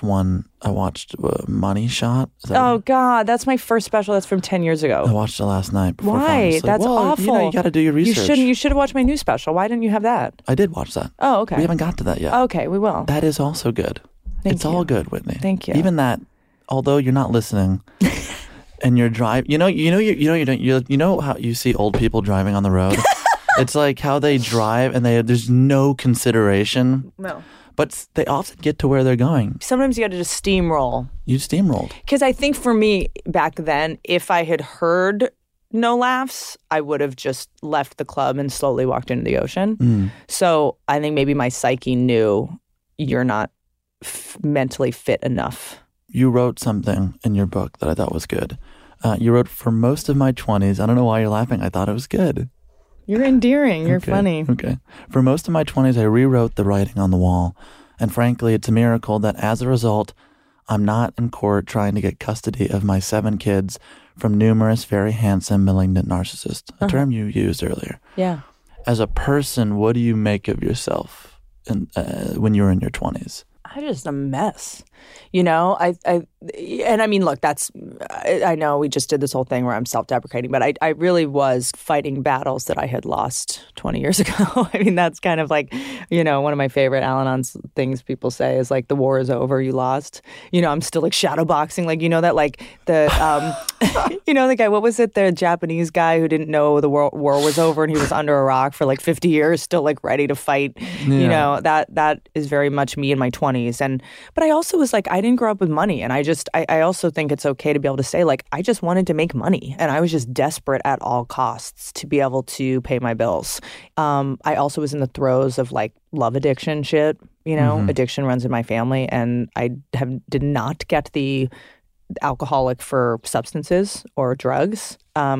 S1: Money Shot.
S5: Oh, God. That's my first special. That's from 10 years ago.
S1: I watched it last night before falling
S5: Why?
S1: asleep.
S5: That's awful.
S1: You know, you got to do your research.
S5: You should have watched my new special. Why didn't you have that?
S1: I did watch that.
S5: Oh, okay.
S1: We haven't got to that yet.
S5: Okay, we will.
S1: That is also good. It's all good, Whitney.
S5: Thank you.
S1: Even that, although you're not listening, and you're driving. You know how you see old people driving on the road. It's like how they drive, and there's no consideration.
S5: No.
S1: But they often get to where they're going.
S5: Sometimes you got to just steamroll.
S1: You steamrolled.
S5: Because I think for me back then, if I had heard no laughs, I would have just left the club and slowly walked into the ocean. So I think maybe my psyche knew you're not mentally fit enough.
S1: You wrote something in your book that I thought was good. You wrote, for most of my 20s, I don't know why you're laughing. I thought it was good.
S5: You're endearing. You're funny.
S1: Okay. For most of my 20s, I rewrote the writing on the wall. And frankly, it's a miracle that as a result, I'm not in court trying to get custody of my 7 kids from numerous very handsome malignant narcissists, a term you used earlier.
S5: Yeah.
S1: As a person, what do you make of yourself when you're in your 20s?
S5: I'm just a mess. You know, I mean, look, I know we just did this whole thing where I'm self-deprecating, but I really was fighting battles that I had lost 20 years ago. I mean, that's kind of like, you know, one of my favorite Al-Anon's things people say is like, the war is over, you lost. You know, I'm still like shadow boxing. Like, you know, that like the, you know, the guy, what was it? The Japanese guy who didn't know the war was over and he was under a rock for like 50 years, still like ready to fight. Yeah. You know, that is very much me in my 20s. But I also was like, I didn't grow up with money. And I also think it's okay to be able to say, like, I just wanted to make money. And I was just desperate at all costs to be able to pay my bills. I also was in the throes of like love addiction shit. You know, addiction runs in my family. And I did not get the alcoholic for substances or drugs.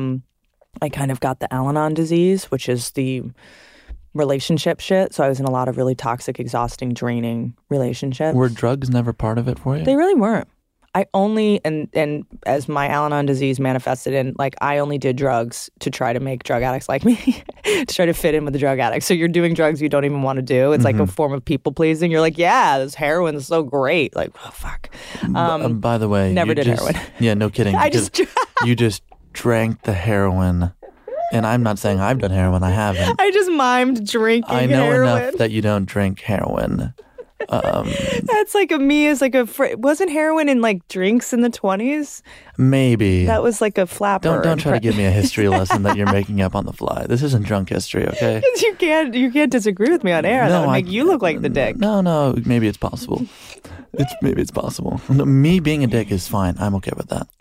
S5: I kind of got the Al-Anon disease, which is the relationship shit. So I was in a lot of really toxic, exhausting, draining relationships.
S1: Were drugs never part of it for you?
S5: They really weren't. I only, and as my Al-Anon disease manifested in, like, I only did drugs to try to make drug addicts like me, to try to fit in with the drug addicts. So you're doing drugs you don't even want to do. It's like a form of people pleasing. You're like, yeah, this heroin is so great. Like, oh, fuck.
S1: By the way,
S5: never did heroin.
S1: Yeah, no kidding. You just drank the heroin. And I'm not saying I've done heroin. I haven't.
S5: I just mimed drinking heroin.
S1: I know enough that you don't drink heroin.
S5: That's like me as like wasn't heroin in like drinks in the 20s?
S1: Maybe.
S5: That was like a flapper.
S1: Don't try to give me a history lesson that you're making up on the fly. This isn't drunk history, okay?
S5: Because you can't distribute with me on air. That would make you look like the dick.
S1: No, maybe it's possible. Maybe it's possible. Me being a dick is fine. I'm okay with that.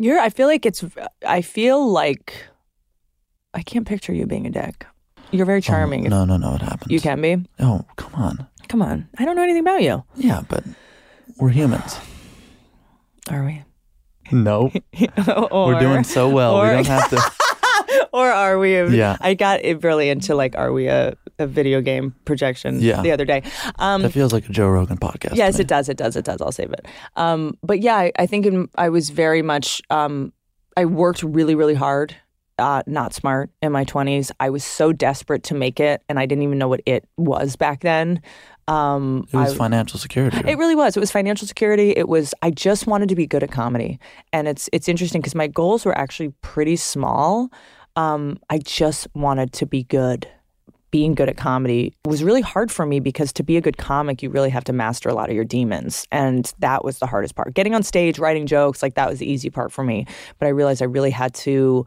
S5: I feel like I can't picture you being a dick. You're very charming.
S1: No, it happens.
S5: You can be?
S1: Oh, come on.
S5: Come on. I don't know anything about you.
S1: Yeah, but we're humans.
S5: Are we?
S1: No. We're doing so well. We don't have to.
S5: Or are we?
S1: Yeah.
S5: I got really into like, are we a video game projection the other day.
S1: That feels like a Joe Rogan podcast.
S5: Yes, it does. I'll save it. But yeah, I think I was very much, I worked really, really hard. Not smart in my 20s. I was so desperate to make it, and I didn't even know what it was back then.
S1: It was financial security.
S5: It really was. It was financial security. I just wanted to be good at comedy. And it's interesting because my goals were actually pretty small. I just wanted to be good. Being good at comedy was really hard for me because to be a good comic, you really have to master a lot of your demons. And that was the hardest part. Getting on stage, writing jokes, like that was the easy part for me. But I realized I really had to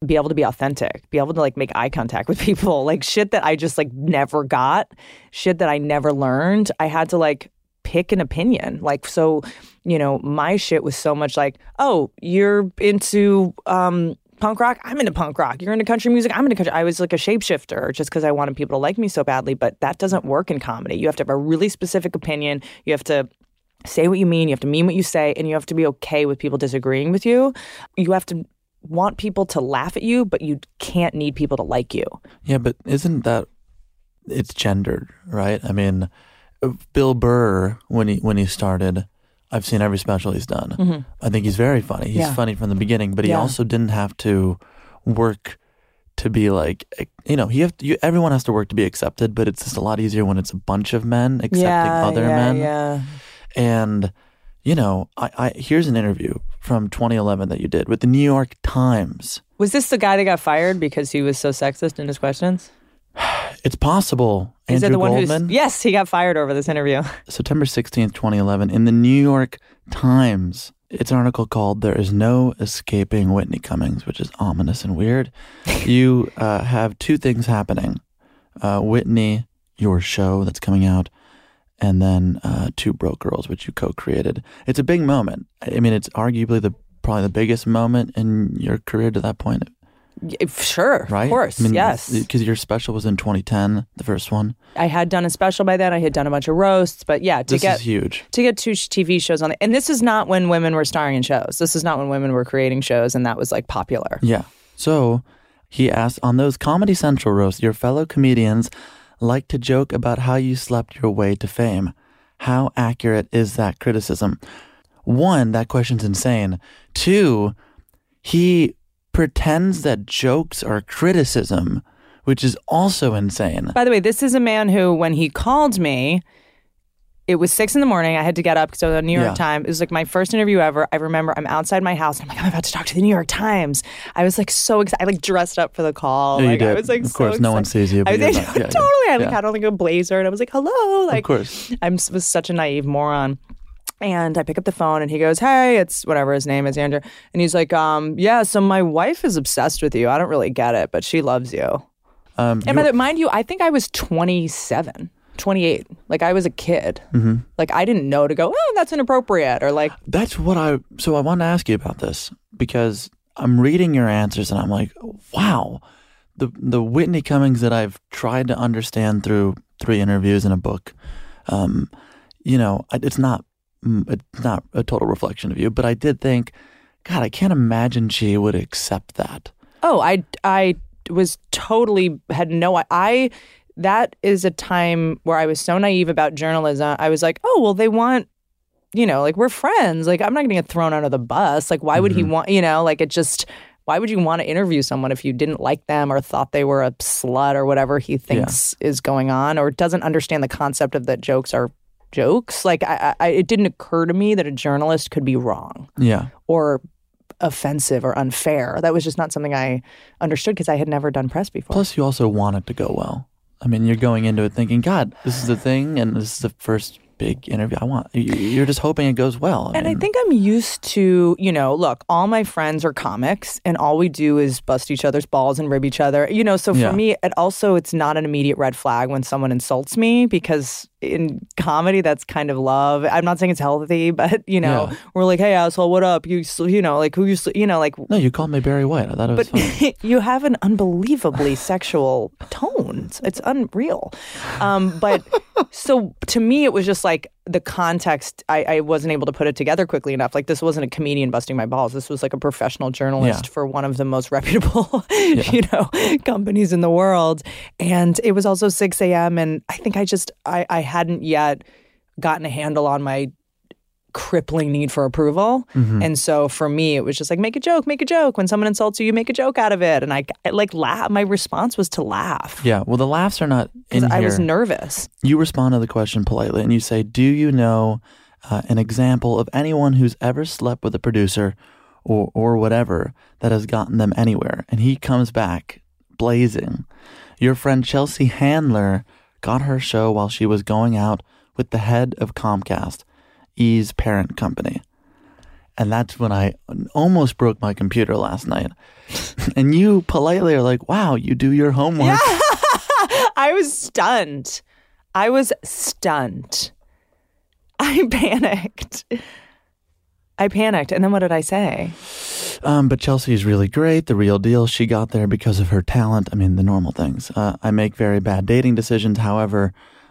S5: be able to be authentic, be able to like make eye contact with people, like shit that I just like never got, shit that I never learned. I had to like pick an opinion. Like, so, you know, my shit was so much like, oh, you're into punk rock? I'm into punk rock. You're into country music? I'm into country. I was like a shapeshifter just because I wanted people to like me so badly, but that doesn't work in comedy. You have to have a really specific opinion. You have to say what you mean. You have to mean what you say, and you have to be okay with people disagreeing with you. You have to want people to laugh at you, but you can't need people to like you.
S1: Yeah, but isn't that, it's gendered, right? I mean, Bill Burr, when he started, I've seen every special he's done.
S5: Mm-hmm.
S1: I think he's very funny. He's funny from the beginning, but he also didn't have to work to be like, you know, everyone has to work to be accepted, but it's just a lot easier when it's a bunch of men accepting other men.
S5: Yeah.
S1: And, you know, I here's an interview from 2011 that you did with the New York Times.
S5: Was this the guy that got fired because he was so sexist in his questions?
S1: It's possible.
S5: Is
S1: Andrew
S5: that the one
S1: Goldman?
S5: Yes, he got fired over this interview.
S1: September 16th, 2011, in the New York Times. It's an article called "There Is No Escaping Whitney Cummings," which is ominous and weird. You have two things happening. Whitney, your show that's coming out, and then Two Broke Girls, which you co-created. It's a big moment. I mean, it's arguably probably the biggest moment in your career to that point.
S5: Sure,
S1: right?
S5: Of course,
S1: I mean,
S5: yes.
S1: Because your special was in 2010, the first one.
S5: I had done a special by then. I had done a bunch of roasts, but yeah,
S1: This is huge.
S5: To get two TV shows on it. And this is not when women were starring in shows. This is not when women were creating shows, and that was like popular.
S1: Yeah. So he asked, on those Comedy Central roasts, your fellow comedians like to joke about how you slept your way to fame. How accurate is that criticism? One, that question's insane. Two, he pretends that jokes are criticism, which is also insane.
S5: By the way, this is a man who, when he called me, it was 6 a.m. I had to get up because I was on New York Times. It was like my first interview ever. I remember I'm outside my house and I'm like, I'm about to talk to the New York Times. I was like so excited. I like dressed up for the call.
S1: Yeah,
S5: like,
S1: you did.
S5: I was like,
S1: of
S5: so
S1: course,
S5: excited.
S1: No one sees you. But
S5: totally. I like had on like a blazer and I was like, hello. Like,
S1: of course.
S5: I was such a naive moron. And I pick up the phone and he goes, hey, it's whatever his name is, Andrew. And he's like, yeah, so my wife is obsessed with you. I don't really get it, but she loves you. And by the way, mind you, I think I was 27, 28. Like I was a kid. Mm-hmm. Like I didn't know to go, oh, that's inappropriate. Or like.
S1: That's what so I want to ask you about this because I'm reading your answers and I'm like, wow, the Whitney Cummings that I've tried to understand through 3 interviews and a book, you know, it's not a total reflection of you, but I did think, God, I can't imagine she would accept that.
S5: Oh, I was totally had no. That is a time where I was so naive about journalism. I was like, oh, well, they want, you know, like we're friends. Like I'm not going to get thrown under the bus. Like why would he want, you know, like it just. Why would you want to interview someone if you didn't like them or thought they were a slut or whatever he thinks is going on or doesn't understand the concept of that jokes are jokes? Like it didn't occur to me that a journalist could be wrong.
S1: Yeah.
S5: Or offensive or unfair. That was just not something I understood because I had never done press before.
S1: Plus, you also want it to go well. I mean, you're going into it thinking, God, this is the thing, and this is the first big interview. You're just hoping it goes well.
S5: I think I'm used to, you know, look, all my friends are comics and all we do is bust each other's balls and rib each other. You know, so for me, it's not an immediate red flag when someone insults me because in comedy, that's kind of love. I'm not saying it's healthy, but, you know, we're like, hey, asshole, what up? You know, like who you know, like.
S1: No, you called me Barry White. I thought it was funny.
S5: You have an unbelievably sexual tone. It's unreal. But so to me, it was just like the context, I wasn't able to put it together quickly enough. Like this wasn't a comedian busting my balls. This was like a professional journalist for one of the most reputable, you know, companies in the world. And it was also 6 a.m. And I think I hadn't yet gotten a handle on my crippling need for approval. Mm-hmm. And so for me, it was just like, make a joke. When someone insults you, you make a joke out of it. And I like laugh. My response was to laugh.
S1: Yeah. Well, the laughs are not in here.
S5: I was nervous.
S1: You respond to the question politely and you say, do you know an example of anyone who's ever slept with a producer or whatever that has gotten them anywhere? And he comes back blazing. Your friend Chelsea Handler got her show while she was going out with the head of Comcast, E's parent company. And that's when I almost broke my computer last night. And you politely are like, wow, you do your homework.
S5: Yeah. I was stunned. I panicked. And then what did I say?
S1: But Chelsea's really great, the real deal. She got there because of her talent. I mean, the normal things. I make very bad dating decisions. However,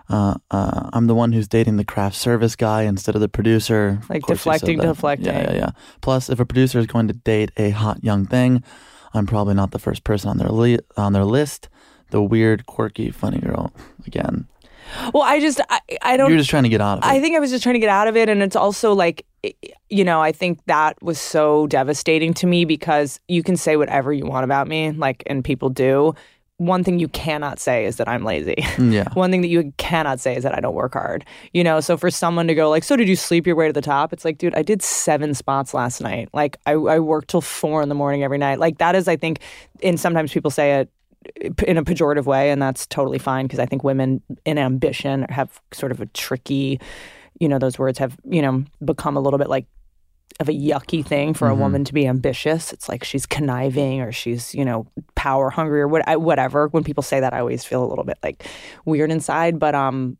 S1: I'm the one who's dating the craft service guy instead of the producer.
S5: Like deflecting.
S1: Yeah. Plus, if a producer is going to date a hot young thing, I'm probably not the first person on their list. The weird, quirky, funny girl again.
S5: Well, I don't.
S1: You're just trying to get out of it.
S5: I think I was just trying to get out of it, and it's also like, you know, I think that was so devastating to me because you can say whatever you want about me, like, and people do. One thing you cannot say is that I'm lazy.
S1: Yeah.
S5: One thing that you cannot say is that I don't work hard. You know, so for someone to go like, so did you sleep your way to the top? It's like, dude, I did 7 spots last night. Like, I worked till 4 a.m. every night. Like, that is, I think, and sometimes people say it in a pejorative way, and that's totally fine because I think women in ambition have sort of a tricky, you know, those words have, you know, become a little bit like of a yucky thing for a woman to be ambitious. It's like she's conniving or she's, you know, power hungry or whatever. When people say that, I always feel a little bit like weird inside. But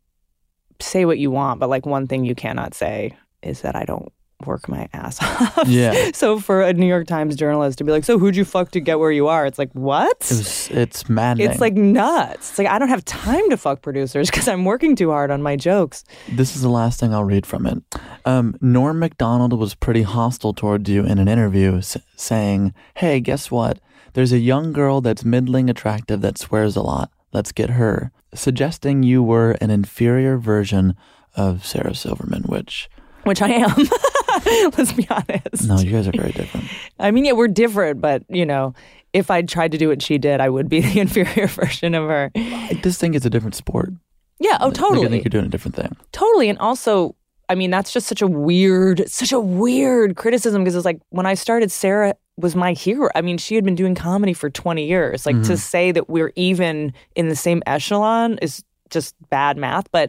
S5: say what you want, but like one thing you cannot say is that I don't work my ass off.
S1: Yeah.
S5: So for a New York Times journalist to be like, so who'd you fuck to get where you are? It's like, what?
S1: It's maddening.
S5: It's like nuts. It's like, I don't have time to fuck producers because I'm working too hard on my jokes.
S1: This is the last thing I'll read from it. Norm Macdonald was pretty hostile towards you in an interview saying, hey, guess what? There's a young girl that's middling attractive that swears a lot. Let's get her. Suggesting you were an inferior version of Sarah Silverman, which
S5: I am. Let's be honest.
S1: No, you guys are very different.
S5: I mean, yeah, we're different, but, you know, if I tried to do what she did, I would be the inferior version of her.
S1: I just think it's a different sport.
S5: Yeah, oh, totally.
S1: I think you're doing a different thing.
S5: Totally. And also, I mean, that's just such a weird criticism because it's like when I started, Sarah was my hero. I mean, she had been doing comedy for 20 years. Like to say that we're even in the same echelon is just bad math. But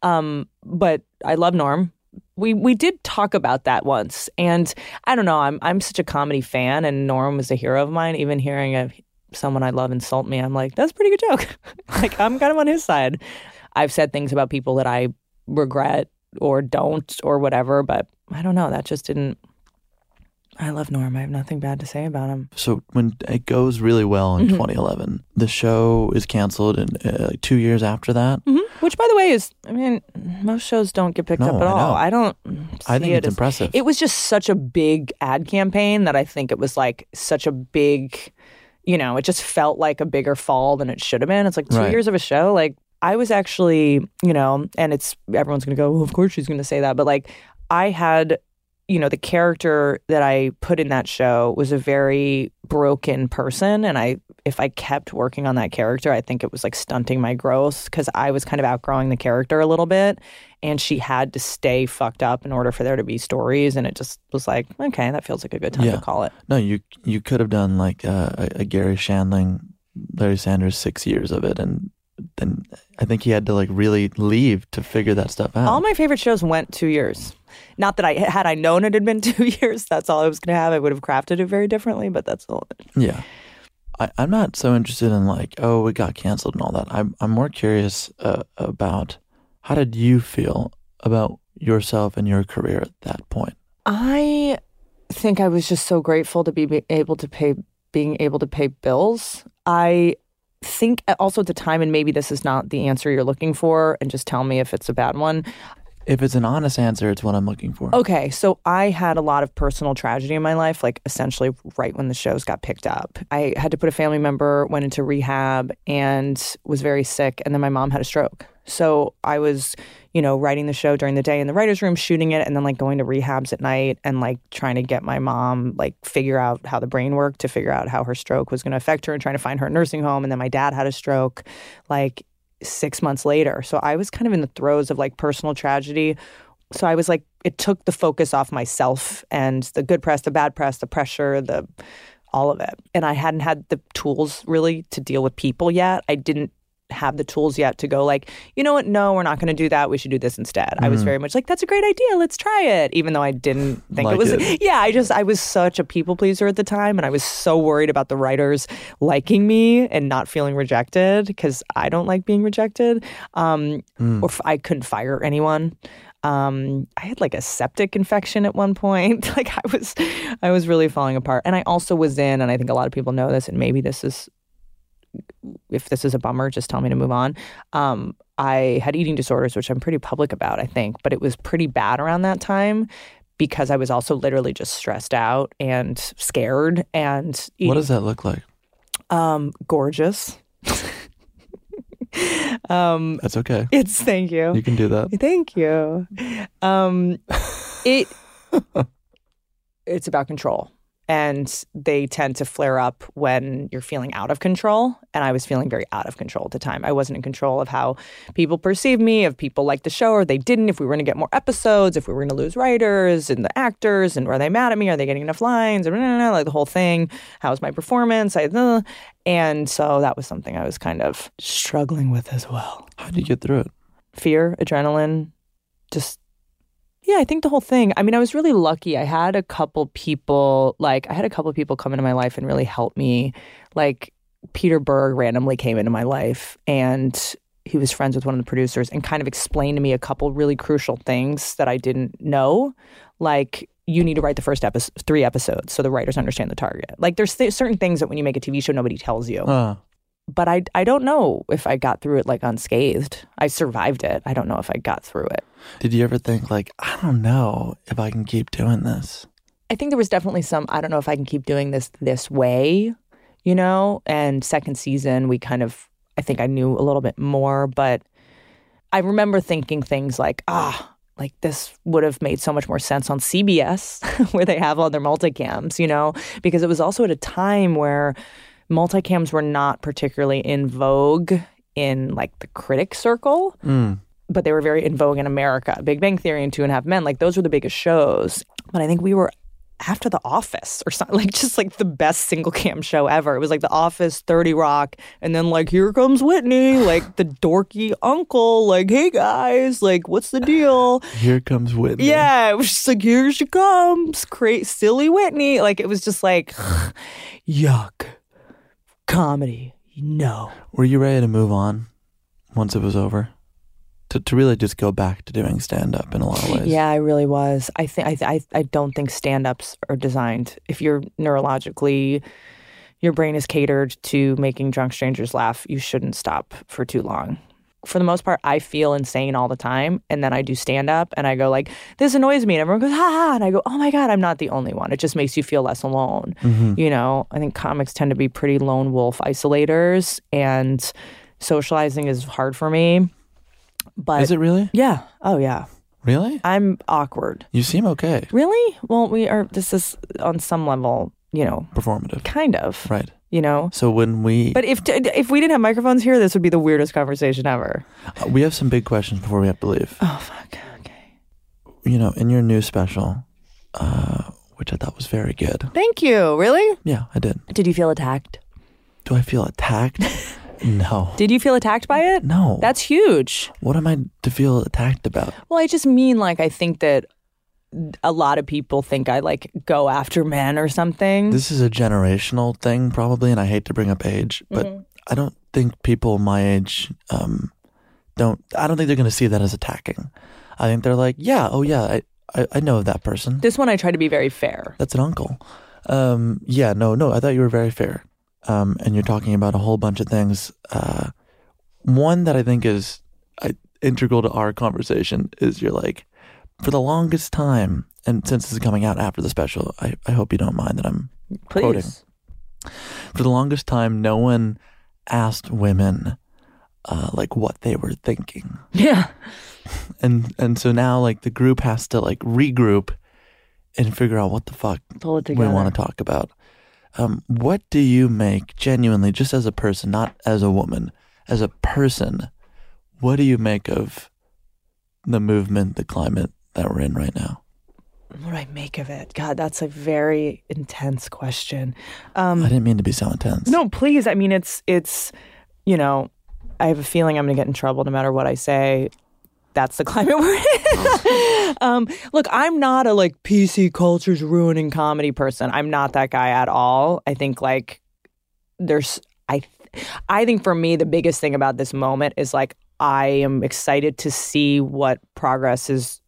S5: I love Norm. We did talk about that once, and I don't know. I'm such a comedy fan, and Norm was a hero of mine. Even hearing someone I love insult me, I'm like, that's a pretty good joke. Like, I'm kind of on his side. I've said things about people that I regret or don't or whatever, but I don't know. That just didn't. I love Norm. I have nothing bad to say about him.
S1: So when it goes really well in 2011, the show is canceled, and 2 years after that.
S5: Which, by the way, is, I mean, most shows don't get picked up at all. I don't
S1: I think it's impressive.
S5: It was just such a big ad campaign that I think it was like such a big, you know, it just felt like a bigger fall than it should have been. It's like 2 years of a show. Like, I was actually, you know, and everyone's going to go, well, of course she's going to say that. But like, I had, you know, the character that I put in that show was a very broken person. And if I kept working on that character, I think it was like stunting my growth because I was kind of outgrowing the character a little bit. And she had to stay fucked up in order for there to be stories. And it just was like, okay, that feels like a good time to call it.
S1: No, you could have done like a Gary Shandling, Larry Sanders 6 years of it. And then I think he had to like really leave to figure that stuff out.
S5: All my favorite shows went 2 years. Not that had I known it had been 2 years, that's all I was going to have. I would have crafted it very differently, but that's all.
S1: Yeah. I'm not so interested in like, oh, it got canceled and all that. I'm more curious about how did you feel about yourself and your career at that point?
S5: I think I was just so grateful to being able to pay bills. I think also at the time, and maybe this is not the answer you're looking for, and just tell me if it's a bad one.
S1: If it's an honest answer, it's what I'm looking for.
S5: Okay, so I had a lot of personal tragedy in my life, like essentially right when the shows got picked up. I had to put a family member, went into rehab, and was very sick, and then my mom had a stroke. So I was, you know, writing the show during the day in the writer's room, shooting it, and then like going to rehabs at night and like trying to get my mom, like figure out how the brain worked to figure out how her stroke was going to affect her and trying to find her a nursing home. And then my dad had a stroke, like 6 months later. So I was kind of in the throes of like personal tragedy. So I was like, it took the focus off myself and the good press, the bad press, the pressure, all of it. And I hadn't had the tools really to deal with people yet. I didn't have the tools yet to go like, you know what? No, we're not going to do that. We should do this instead. I was very much like, that's a great idea. Let's try it. Even though I didn't think it was. Yeah, I was such a people pleaser at the time. And I was so worried about the writers liking me and not feeling rejected because I don't like being rejected. Or if I couldn't fire anyone. I had like a septic infection at one point. Like I was really falling apart. And I also was in, and I think a lot of people know this, and maybe if this is a bummer, just tell me to move on. I had eating disorders, which I'm pretty public about, I think, but it was pretty bad around that time because I was also literally just stressed out and scared and eating.
S1: What does that look like?
S5: Gorgeous.
S1: That's okay.
S5: Thank you.
S1: You can do that.
S5: Thank you. It's about control. And they tend to flare up when you're feeling out of control. And I was feeling very out of control at the time. I wasn't in control of how people perceived me, if people liked the show or they didn't, if we were going to get more episodes, if we were going to lose writers and the actors, and were they mad at me? Are they getting enough lines? Like the whole thing. How was my performance? And so that was something I was kind of struggling with as well.
S1: How did you get through it?
S5: Fear, adrenaline, just... Yeah, I think the whole thing. I mean, I was really lucky. I had a couple people come into my life and really help me. Like Peter Berg randomly came into my life, and he was friends with one of the producers and kind of explained to me a couple really crucial things that I didn't know. Like, you need to write the first 3 episodes so the writers understand the target. Like, there's certain things that when you make a TV show, nobody tells you. But I don't know if I got through it like unscathed. I survived it. I don't know if I got through it.
S1: Did you ever think like, I don't know if I can keep doing this?
S5: I think there was definitely some, I don't know if I can keep doing this way, you know? And second season, I think I knew a little bit more. But I remember thinking things like, like this would have made so much more sense on CBS where they have all their multicams, you know? Because it was also at a time where multicams were not particularly in vogue in like the critic circle, but they were very in vogue in America. Big Bang Theory and 2.5 Men, like those were the biggest shows. But I think we were after The Office or something, like just like the best single cam show ever. It was like The Office, 30 Rock, and then like Here Comes Whitney, like the dorky uncle, like, hey guys, like what's the deal?
S1: Here Comes Whitney.
S5: Yeah, it was just like, here she comes, silly Whitney. Like it was just like, yuck. Comedy, no.
S1: Were you ready to move on once it was over? To really just go back to doing stand-up in a lot of ways?
S5: Yeah, I really was. I don't think stand-ups are designed. If you're neurologically, your brain is catered to making drunk strangers laugh, you shouldn't stop for too long. For the most part, I feel insane all the time. And then I do stand-up and I go like, this annoys me. And everyone goes, ha ha. And I go, oh my God, I'm not the only one. It just makes you feel less alone. You know, I think comics tend to be pretty lone wolf isolators, and socializing is hard for me. But
S1: is it really?
S5: Yeah. Oh yeah.
S1: Really?
S5: I'm awkward.
S1: You seem okay.
S5: Really? Well, this is on some level, you know.
S1: Performative.
S5: Kind of.
S1: Right.
S5: You know?
S1: So when we...
S5: But if we didn't have microphones here, this would be the weirdest conversation ever.
S1: We have some big questions before we have to leave.
S5: Oh, fuck. Okay.
S1: You know, in your new special, which I thought was very good.
S5: Thank you. Really?
S1: Yeah, I did.
S5: Did you feel attacked?
S1: Do I feel attacked? No.
S5: Did you feel attacked by it?
S1: No.
S5: That's huge.
S1: What am I to feel attacked about?
S5: Well, I just mean like I think that a lot of people think I like go after men or something.
S1: This is a generational thing probably, and I hate to bring up age, but I don't think people my age I don't think they're going to see that as attacking. I think they're like, yeah, oh yeah, I know that person.
S5: This one I try to be very fair.
S1: That's an uncle. Yeah, no, I thought you were very fair. And you're talking about a whole bunch of things. One that I think is integral to our conversation is you're like, for the longest time, and since this is coming out after the special, I hope you don't mind that I'm quoting. For the longest time, no one asked women like what they were thinking.
S5: Yeah.
S1: And so now like the group has to like regroup and figure out what the fuck we want to talk about. What do you make, genuinely, just as a person, not as a woman, as a person, what do you make of the movement, the climate that we're in right now?
S5: What do I make of it? God, that's a very intense question.
S1: I didn't mean to be so intense.
S5: No, please. I mean, it's you know, I have a feeling I'm going to get in trouble no matter what I say. That's the climate we're in. Look, I'm not a like PC culture's ruining comedy person. I'm not that guy at all. I think like I think for me, the biggest thing about this moment is like, I am excited to see what progress is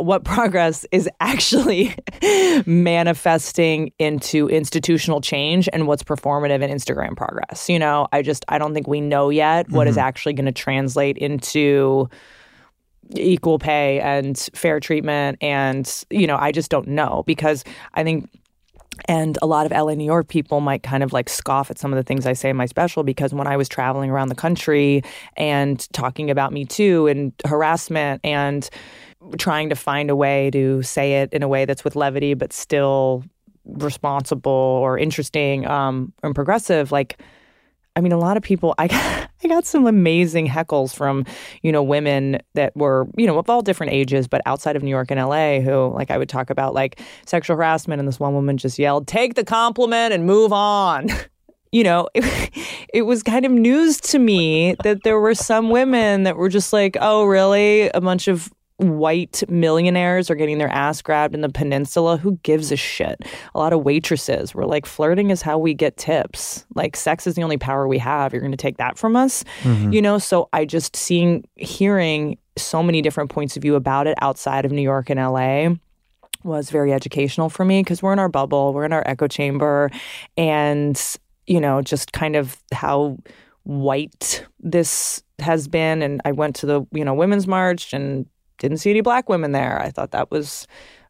S5: actually manifesting into institutional change and what's performative in Instagram progress. You know, I don't think we know yet what is actually going to translate into equal pay and fair treatment. And, you know, I just don't know, because I think, and a lot of LA, New York people might kind of like scoff at some of the things I say in my special, because when I was traveling around the country and talking about Me Too and harassment and trying to find a way to say it in a way that's with levity but still responsible or interesting and progressive, like, I mean, a lot of people, I got some amazing heckles from, you know, women that were, you know, of all different ages, but outside of New York and LA, who, like, I would talk about, like, sexual harassment, and this one woman just yelled, "Take the compliment and move on." You know, it was kind of news to me that there were some women that were just like, oh, really? A bunch of white millionaires are getting their ass grabbed in the peninsula. Who gives a shit? A lot of waitresses were like, flirting is how we get tips. Like, sex is the only power we have. You're going to take that from us? You know, so I just hearing so many different points of view about it outside of New York and LA was very educational for me, because we're in our bubble, we're in our echo chamber, and, you know, just kind of how white this has been. And I went to the, you know, Women's March and didn't see any Black women there. I thought that was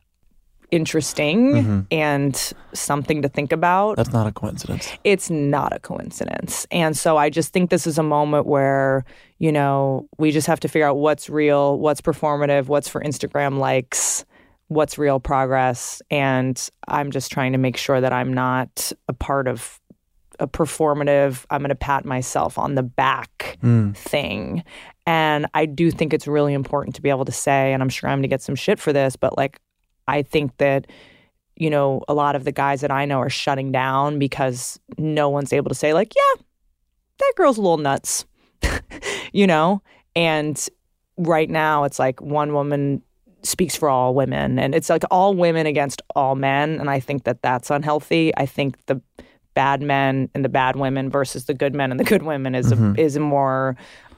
S5: interesting and something to think about.
S1: That's not a coincidence.
S5: It's not a coincidence. And so I just think this is a moment where, you know, we just have to figure out what's real, what's performative, what's for Instagram likes, what's real progress. And I'm just trying to make sure that I'm not a part of a performative, I'm going to pat myself on the back thing. And I do think it's really important to be able to say, and I'm sure I'm going to get some shit for this, but like, I think that, you know, a lot of the guys that I know are shutting down because no one's able to say like, yeah, that girl's a little nuts, you know? And right now it's like one woman speaks for all women, and it's like all women against all men. And I think that that's unhealthy. I think the bad men and the bad women versus the good men and the good women is a more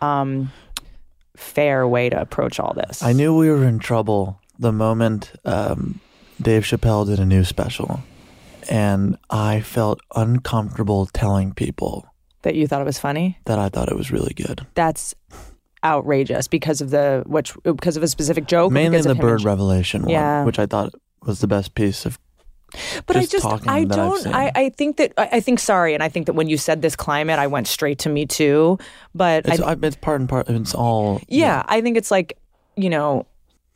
S5: fair way to approach all this.
S1: I knew we were in trouble the moment Dave Chappelle did a new special, and I felt uncomfortable telling people
S5: that you thought it was funny,
S1: that I thought it was really good.
S5: That's outrageous because of because of a specific joke.
S1: Mainly the bird revelation one, which I thought was the best piece of.
S5: But I think that when you said this climate, I went straight to Me Too. But
S1: it's part and part. It's all.
S5: Yeah, I think it's like, you know,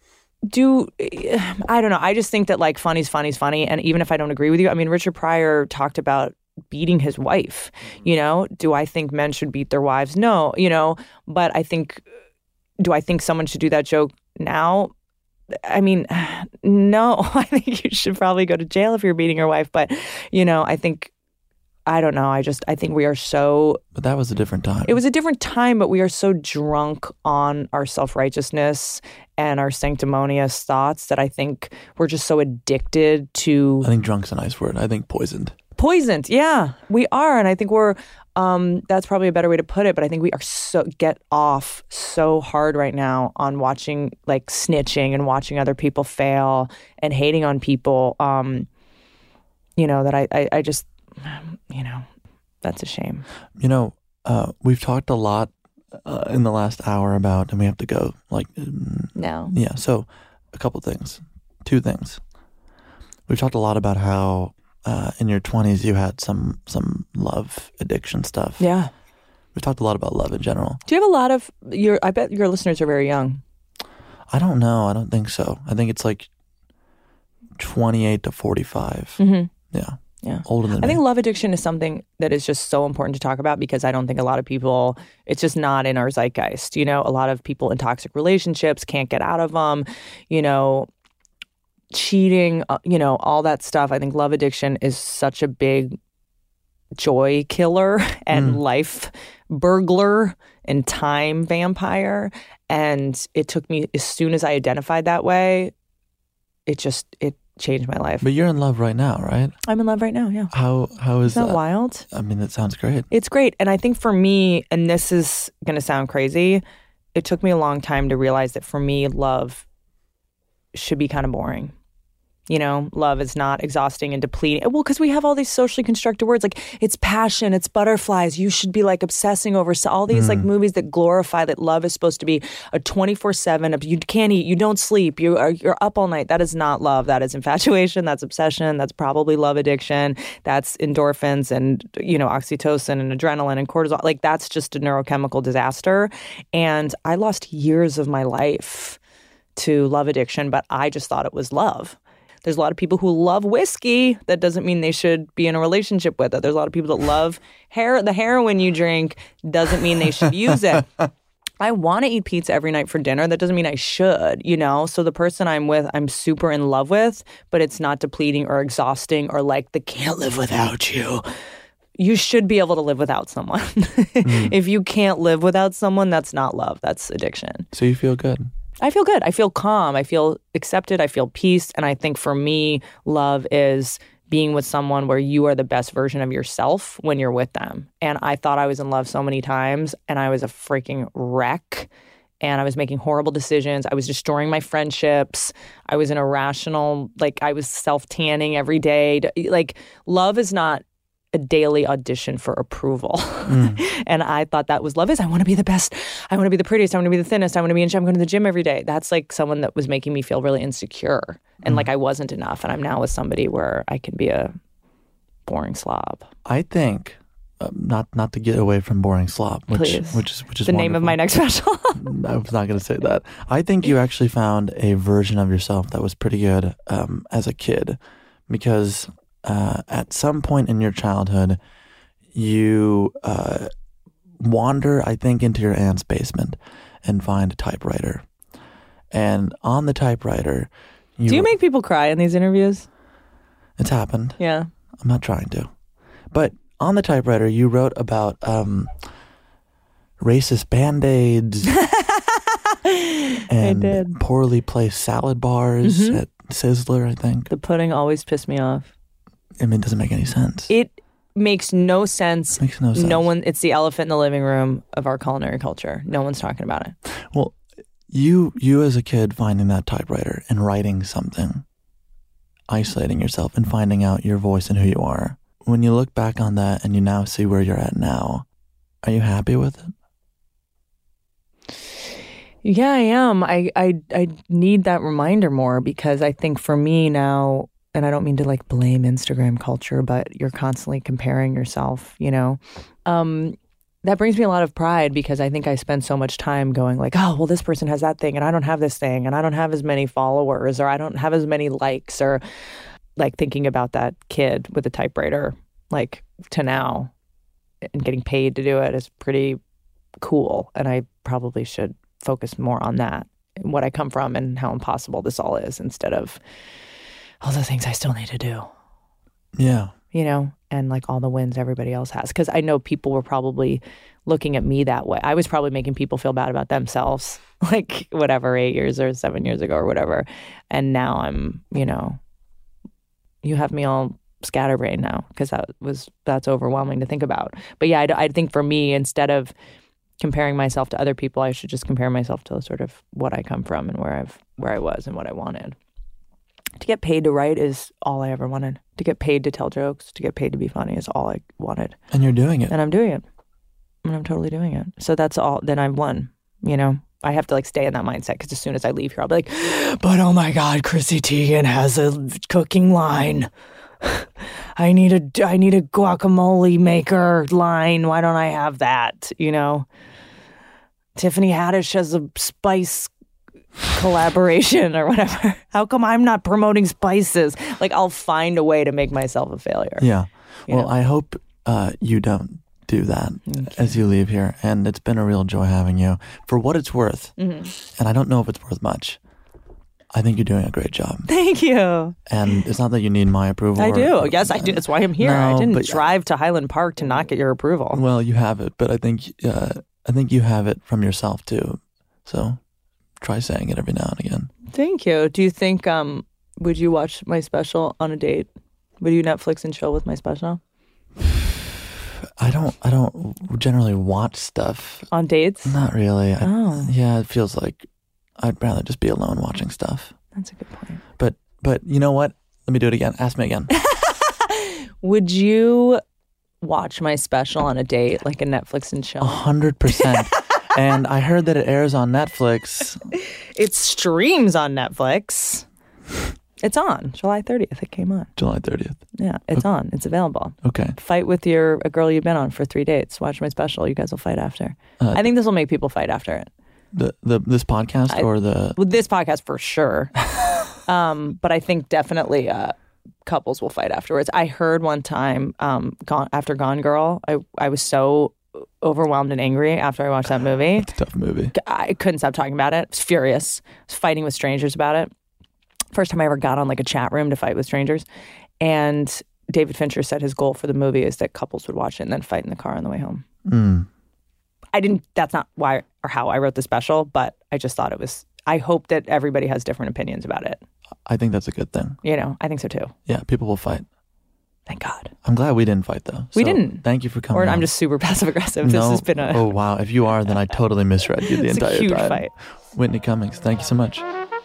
S5: I don't know. I just think that like funny's funny. And even if I don't agree with you, I mean, Richard Pryor talked about beating his wife. You know, do I think men should beat their wives? No, you know, but do I think someone should do that joke now? I mean, no, I think you should probably go to jail if you're beating your wife. But, you know, I think we are so...
S1: But that was a different time.
S5: It was a different time, but we are so drunk on our self-righteousness and our sanctimonious thoughts that I think we're just so addicted to...
S1: I think drunk's a nice word. I think poisoned.
S5: Poisoned, yeah, we are. And I think we're... that's probably a better way to put it, but I think we are get off so hard right now on watching, like, snitching and watching other people fail and hating on people, you know, that I just, you know, that's a shame.
S1: You know, we've talked a lot in the last hour about, and we have to go, like...
S5: No.
S1: Yeah, so a couple things. Two things. We've talked a lot about how in your 20s you had some love addiction stuff.
S5: Yeah.
S1: We've talked a lot about love in general.
S5: Do you have a lot of I bet your listeners are very young.
S1: I don't know. I don't think so. I think it's like 28 to 45. Yeah.
S5: Yeah.
S1: Older than me.
S5: I think love addiction is something that is just so important to talk about, because I don't think a lot of people, it's just not in our zeitgeist. You know, a lot of people in toxic relationships can't get out of them, you know, cheating, you know, all that stuff. I think love addiction is such a big joy killer and life burglar and time vampire. And it took me, as soon as I identified that way, it changed my life.
S1: But you're in love right now, right?
S5: I'm in love right now, yeah.
S1: How is
S5: Isn't that wild?
S1: I mean, that sounds great.
S5: It's great. And I think for me, and this is going to sound crazy, it took me a long time to realize that for me, love should be kind of boring. You know, love is not exhausting and depleting. Well, because we have all these socially constructed words like it's passion, it's butterflies. You should be like obsessing over all these like movies that glorify that love is supposed to be a 24/7. You can't eat, you don't sleep, you're up all night. That is not love. That is infatuation. That's obsession. That's probably love addiction. That's endorphins and oxytocin and adrenaline and cortisol. Like that's just a neurochemical disaster. And I lost years of my life to love addiction, but I just thought it was love. There's a lot of people who love whiskey. That doesn't mean they should be in a relationship with it. There's a lot of people that love the heroin you drink. Doesn't mean they should use it. I want to eat pizza every night for dinner. That doesn't mean I should, So the person I'm with, I'm super in love with, but it's not depleting or exhausting or like the can't live without you. You should be able to live without someone. If you can't live without someone, that's not love. That's addiction.
S1: So you feel good?
S5: I feel good. I feel calm. I feel accepted. I feel peace. And I think for me, love is being with someone where you are the best version of yourself when you're with them. And I thought I was in love so many times and I was a freaking wreck. And I was making horrible decisions. I was destroying my friendships. I was an irrational, I was self-tanning every day. Love is not a daily audition for approval. And I thought that was love is. I want to be the best. I want to be the prettiest. I want to be the thinnest. I want to be in shape. I'm going to the gym every day. That's like someone that was making me feel really insecure and like I wasn't enough. And I'm now with somebody where I can be a boring slob.
S1: I think, not to get away from boring slob, which is
S5: the name of my next special.
S1: I was not going to say that. I think you actually found a version of yourself that was pretty good as a kid because at some point in your childhood, you wander, I think, into your aunt's basement and find a typewriter. And on the typewriter,
S5: do you make people cry in these interviews?
S1: It's happened.
S5: Yeah.
S1: I'm not trying to. But on the typewriter, you wrote about racist Band-Aids and poorly placed salad bars at Sizzler, I think.
S5: The pudding always pissed me off.
S1: I mean, it doesn't make any sense.
S5: It makes no sense.
S1: It makes no sense.
S5: It's the elephant in the living room of our culinary culture. No one's talking about it.
S1: Well, you as a kid finding that typewriter and writing something, isolating yourself and finding out your voice and who you are. When you look back on that and you now see where you're at now, are you happy with it?
S5: Yeah, I am. I need that reminder more because I think for me now, and I don't mean to blame Instagram culture, but you're constantly comparing yourself, that brings me a lot of pride because I think I spend so much time going oh, well, this person has that thing and I don't have this thing and I don't have as many followers or I don't have as many likes or thinking about that kid with a typewriter, to now and getting paid to do it is pretty cool. And I probably should focus more on that, what I come from and how impossible this all is instead of all the things I still need to do.
S1: Yeah.
S5: And all the wins everybody else has. Because I know people were probably looking at me that way. I was probably making people feel bad about themselves, 8 years or 7 years ago or whatever. And now I'm, you have me all scatterbrained now because that's overwhelming to think about. But yeah, I think for me, instead of comparing myself to other people, I should just compare myself to sort of what I come from and where I was and what I wanted. To get paid to write is all I ever wanted. To get paid to tell jokes, to get paid to be funny is all I wanted.
S1: And you're doing it.
S5: And I'm doing it. And I'm totally doing it. So that's all. Then I've won, I have to stay in that mindset because as soon as I leave here, I'll be but oh my God, Chrissy Teigen has a cooking line. I need a guacamole maker line. Why don't I have that? Tiffany Haddish has a spice collaboration or whatever. How come I'm not promoting spices? I'll find a way to make myself a failure.
S1: Yeah. Well, I hope you don't do that as you leave here. And it's been a real joy having you for what it's worth. Mm-hmm. And I don't know if it's worth much. I think you're doing a great job.
S5: Thank you.
S1: And it's not that you need my approval.
S5: I do. Yes, I do. That's why I'm here.
S1: No,
S5: I didn't
S1: but-
S5: drive to Highland Park to not get your approval.
S1: Well, you have it, but I think you have it from yourself too. So try saying it every now and again.
S5: Thank you. Do you think, would you watch my special on a date? Would you Netflix and chill with my special?
S1: I don't generally watch stuff.
S5: On dates?
S1: Not really.
S5: Oh.
S1: Yeah, it feels like I'd rather just be alone watching stuff.
S5: That's a good point.
S1: But you know what? Let me do it again. Ask me again.
S5: Would you watch my special on a date, like a Netflix and chill?
S1: 100%. And I heard that it airs on Netflix.
S5: It streams on Netflix. It's on July 30th. It came on.
S1: July 30th.
S5: Yeah, it's on. It's available.
S1: Okay.
S5: Fight with a girl you've been on for 3 dates. Watch my special. You guys will fight after. I think this will make people fight after it.
S1: This podcast or the...
S5: With this podcast for sure. But I think definitely couples will fight afterwards. I heard one time after Gone Girl, I was so overwhelmed and angry after I watched that movie.
S1: It's a tough movie.
S5: I couldn't stop talking about it. I was furious. I was fighting with strangers about it. First time I ever got on like a chat room to fight with strangers. And David Fincher said his goal for the movie is that couples would watch it and then fight in the car on the way home. That's not why or how I wrote the special, but I just thought I hope that everybody has different opinions about it.
S1: I think that's a good thing.
S5: I think so too.
S1: Yeah, people will fight.
S5: Thank God.
S1: I'm glad we didn't fight though.
S5: We
S1: So,
S5: didn't.
S1: Thank you for coming.
S5: Or I'm
S1: on.
S5: just super passive aggressive. This has been
S1: Oh wow, if you are, then I totally misread you the
S5: It's a
S1: entire
S5: huge
S1: time.
S5: fight.
S1: Whitney Cummings, thank you so much.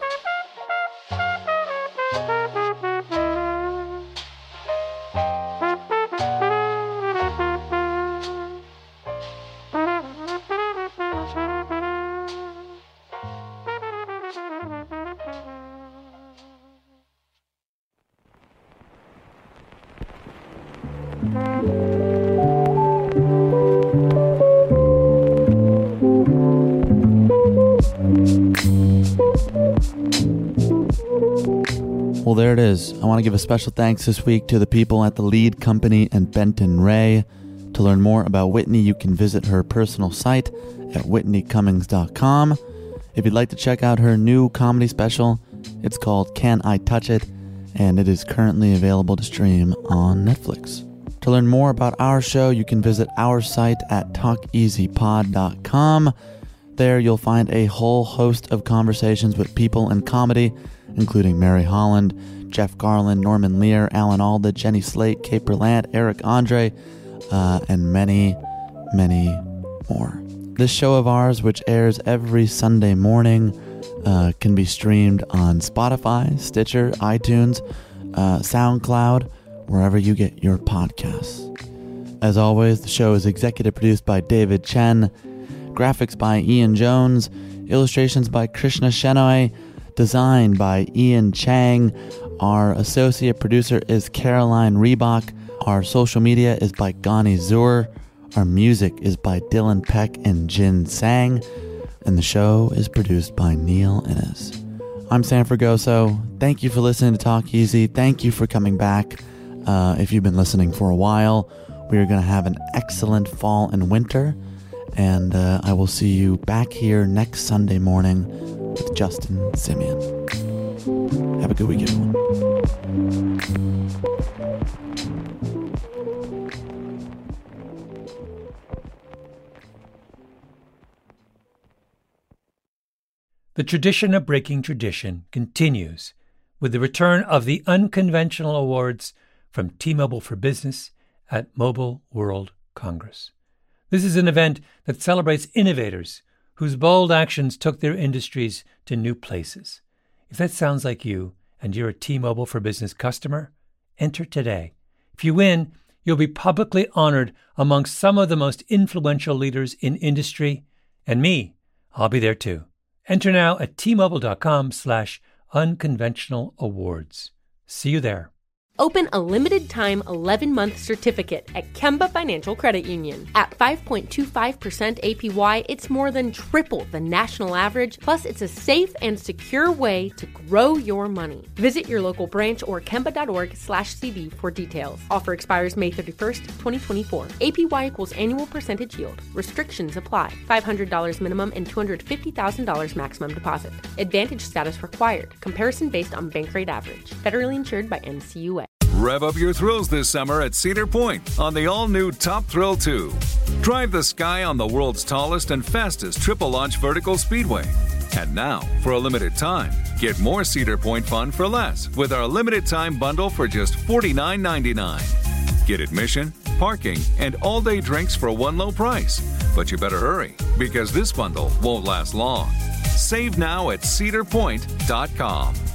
S1: Well, there it is. I want to give a special thanks this week to the people at The Lead Company and Benton Ray. To learn more about Whitney, you can visit her personal site at whitneycummings.com. If you'd like to check out her new comedy special, it's called Can I Touch It? And it is currently available to stream on Netflix. To learn more about our show, you can visit our site at talkeasypod.com. There you'll find a whole host of conversations with people in comedy, including Mary Holland, Jeff Garland, Norman Lear, Alan Alda, Jenny Slate, Kate Berlant, Eric Andre, and many, many more. This show of ours, which airs every Sunday morning, can be streamed on Spotify, Stitcher, iTunes, SoundCloud, wherever you get your podcasts. As always, the show is executive produced by David Chen, graphics by Ian Jones, illustrations by Krishna Shenoy, designed by Ian Chang. Our associate producer is Caroline Reebok. Our social media is by Ghani Zur. Our music is by Dylan Peck and Jin Sang. And the show is produced by Neil Innes. I'm Sam Fragoso. Thank you for listening to Talk Easy. Thank you for coming back. If you've been listening for a while, we are going to have an excellent fall and winter. And I will see you back here next Sunday morning with Justin Simeon. Have a good week, everyone.
S3: The tradition of breaking tradition continues with the return of the Unconventional Awards from T-Mobile for Business at Mobile World Congress. This is an event that celebrates innovators whose bold actions took their industries to new places. If that sounds like you and you're a T-Mobile for Business customer, enter today. If you win, you'll be publicly honored amongst some of the most influential leaders in industry. And me, I'll be there too. Enter now at T-Mobile.com/unconventional awards. See you there.
S6: Open a limited-time 11-month certificate at Kemba Financial Credit Union. At 5.25% APY, it's more than triple the national average, plus it's a safe and secure way to grow your money. Visit your local branch or kemba.org/CD for details. Offer expires May 31st, 2024. APY equals annual percentage yield. Restrictions apply. $500 minimum and $250,000 maximum deposit. Advantage status required. Comparison based on bank rate average. Federally insured by NCUA.
S7: Rev up your thrills this summer at Cedar Point on the all-new Top Thrill 2. Drive the sky on the world's tallest and fastest triple-launch vertical speedway. And now, for a limited time, get more Cedar Point fun for less with our limited-time bundle for just $49.99. Get admission, parking, and all-day drinks for one low price. But you better hurry, because this bundle won't last long. Save now at cedarpoint.com.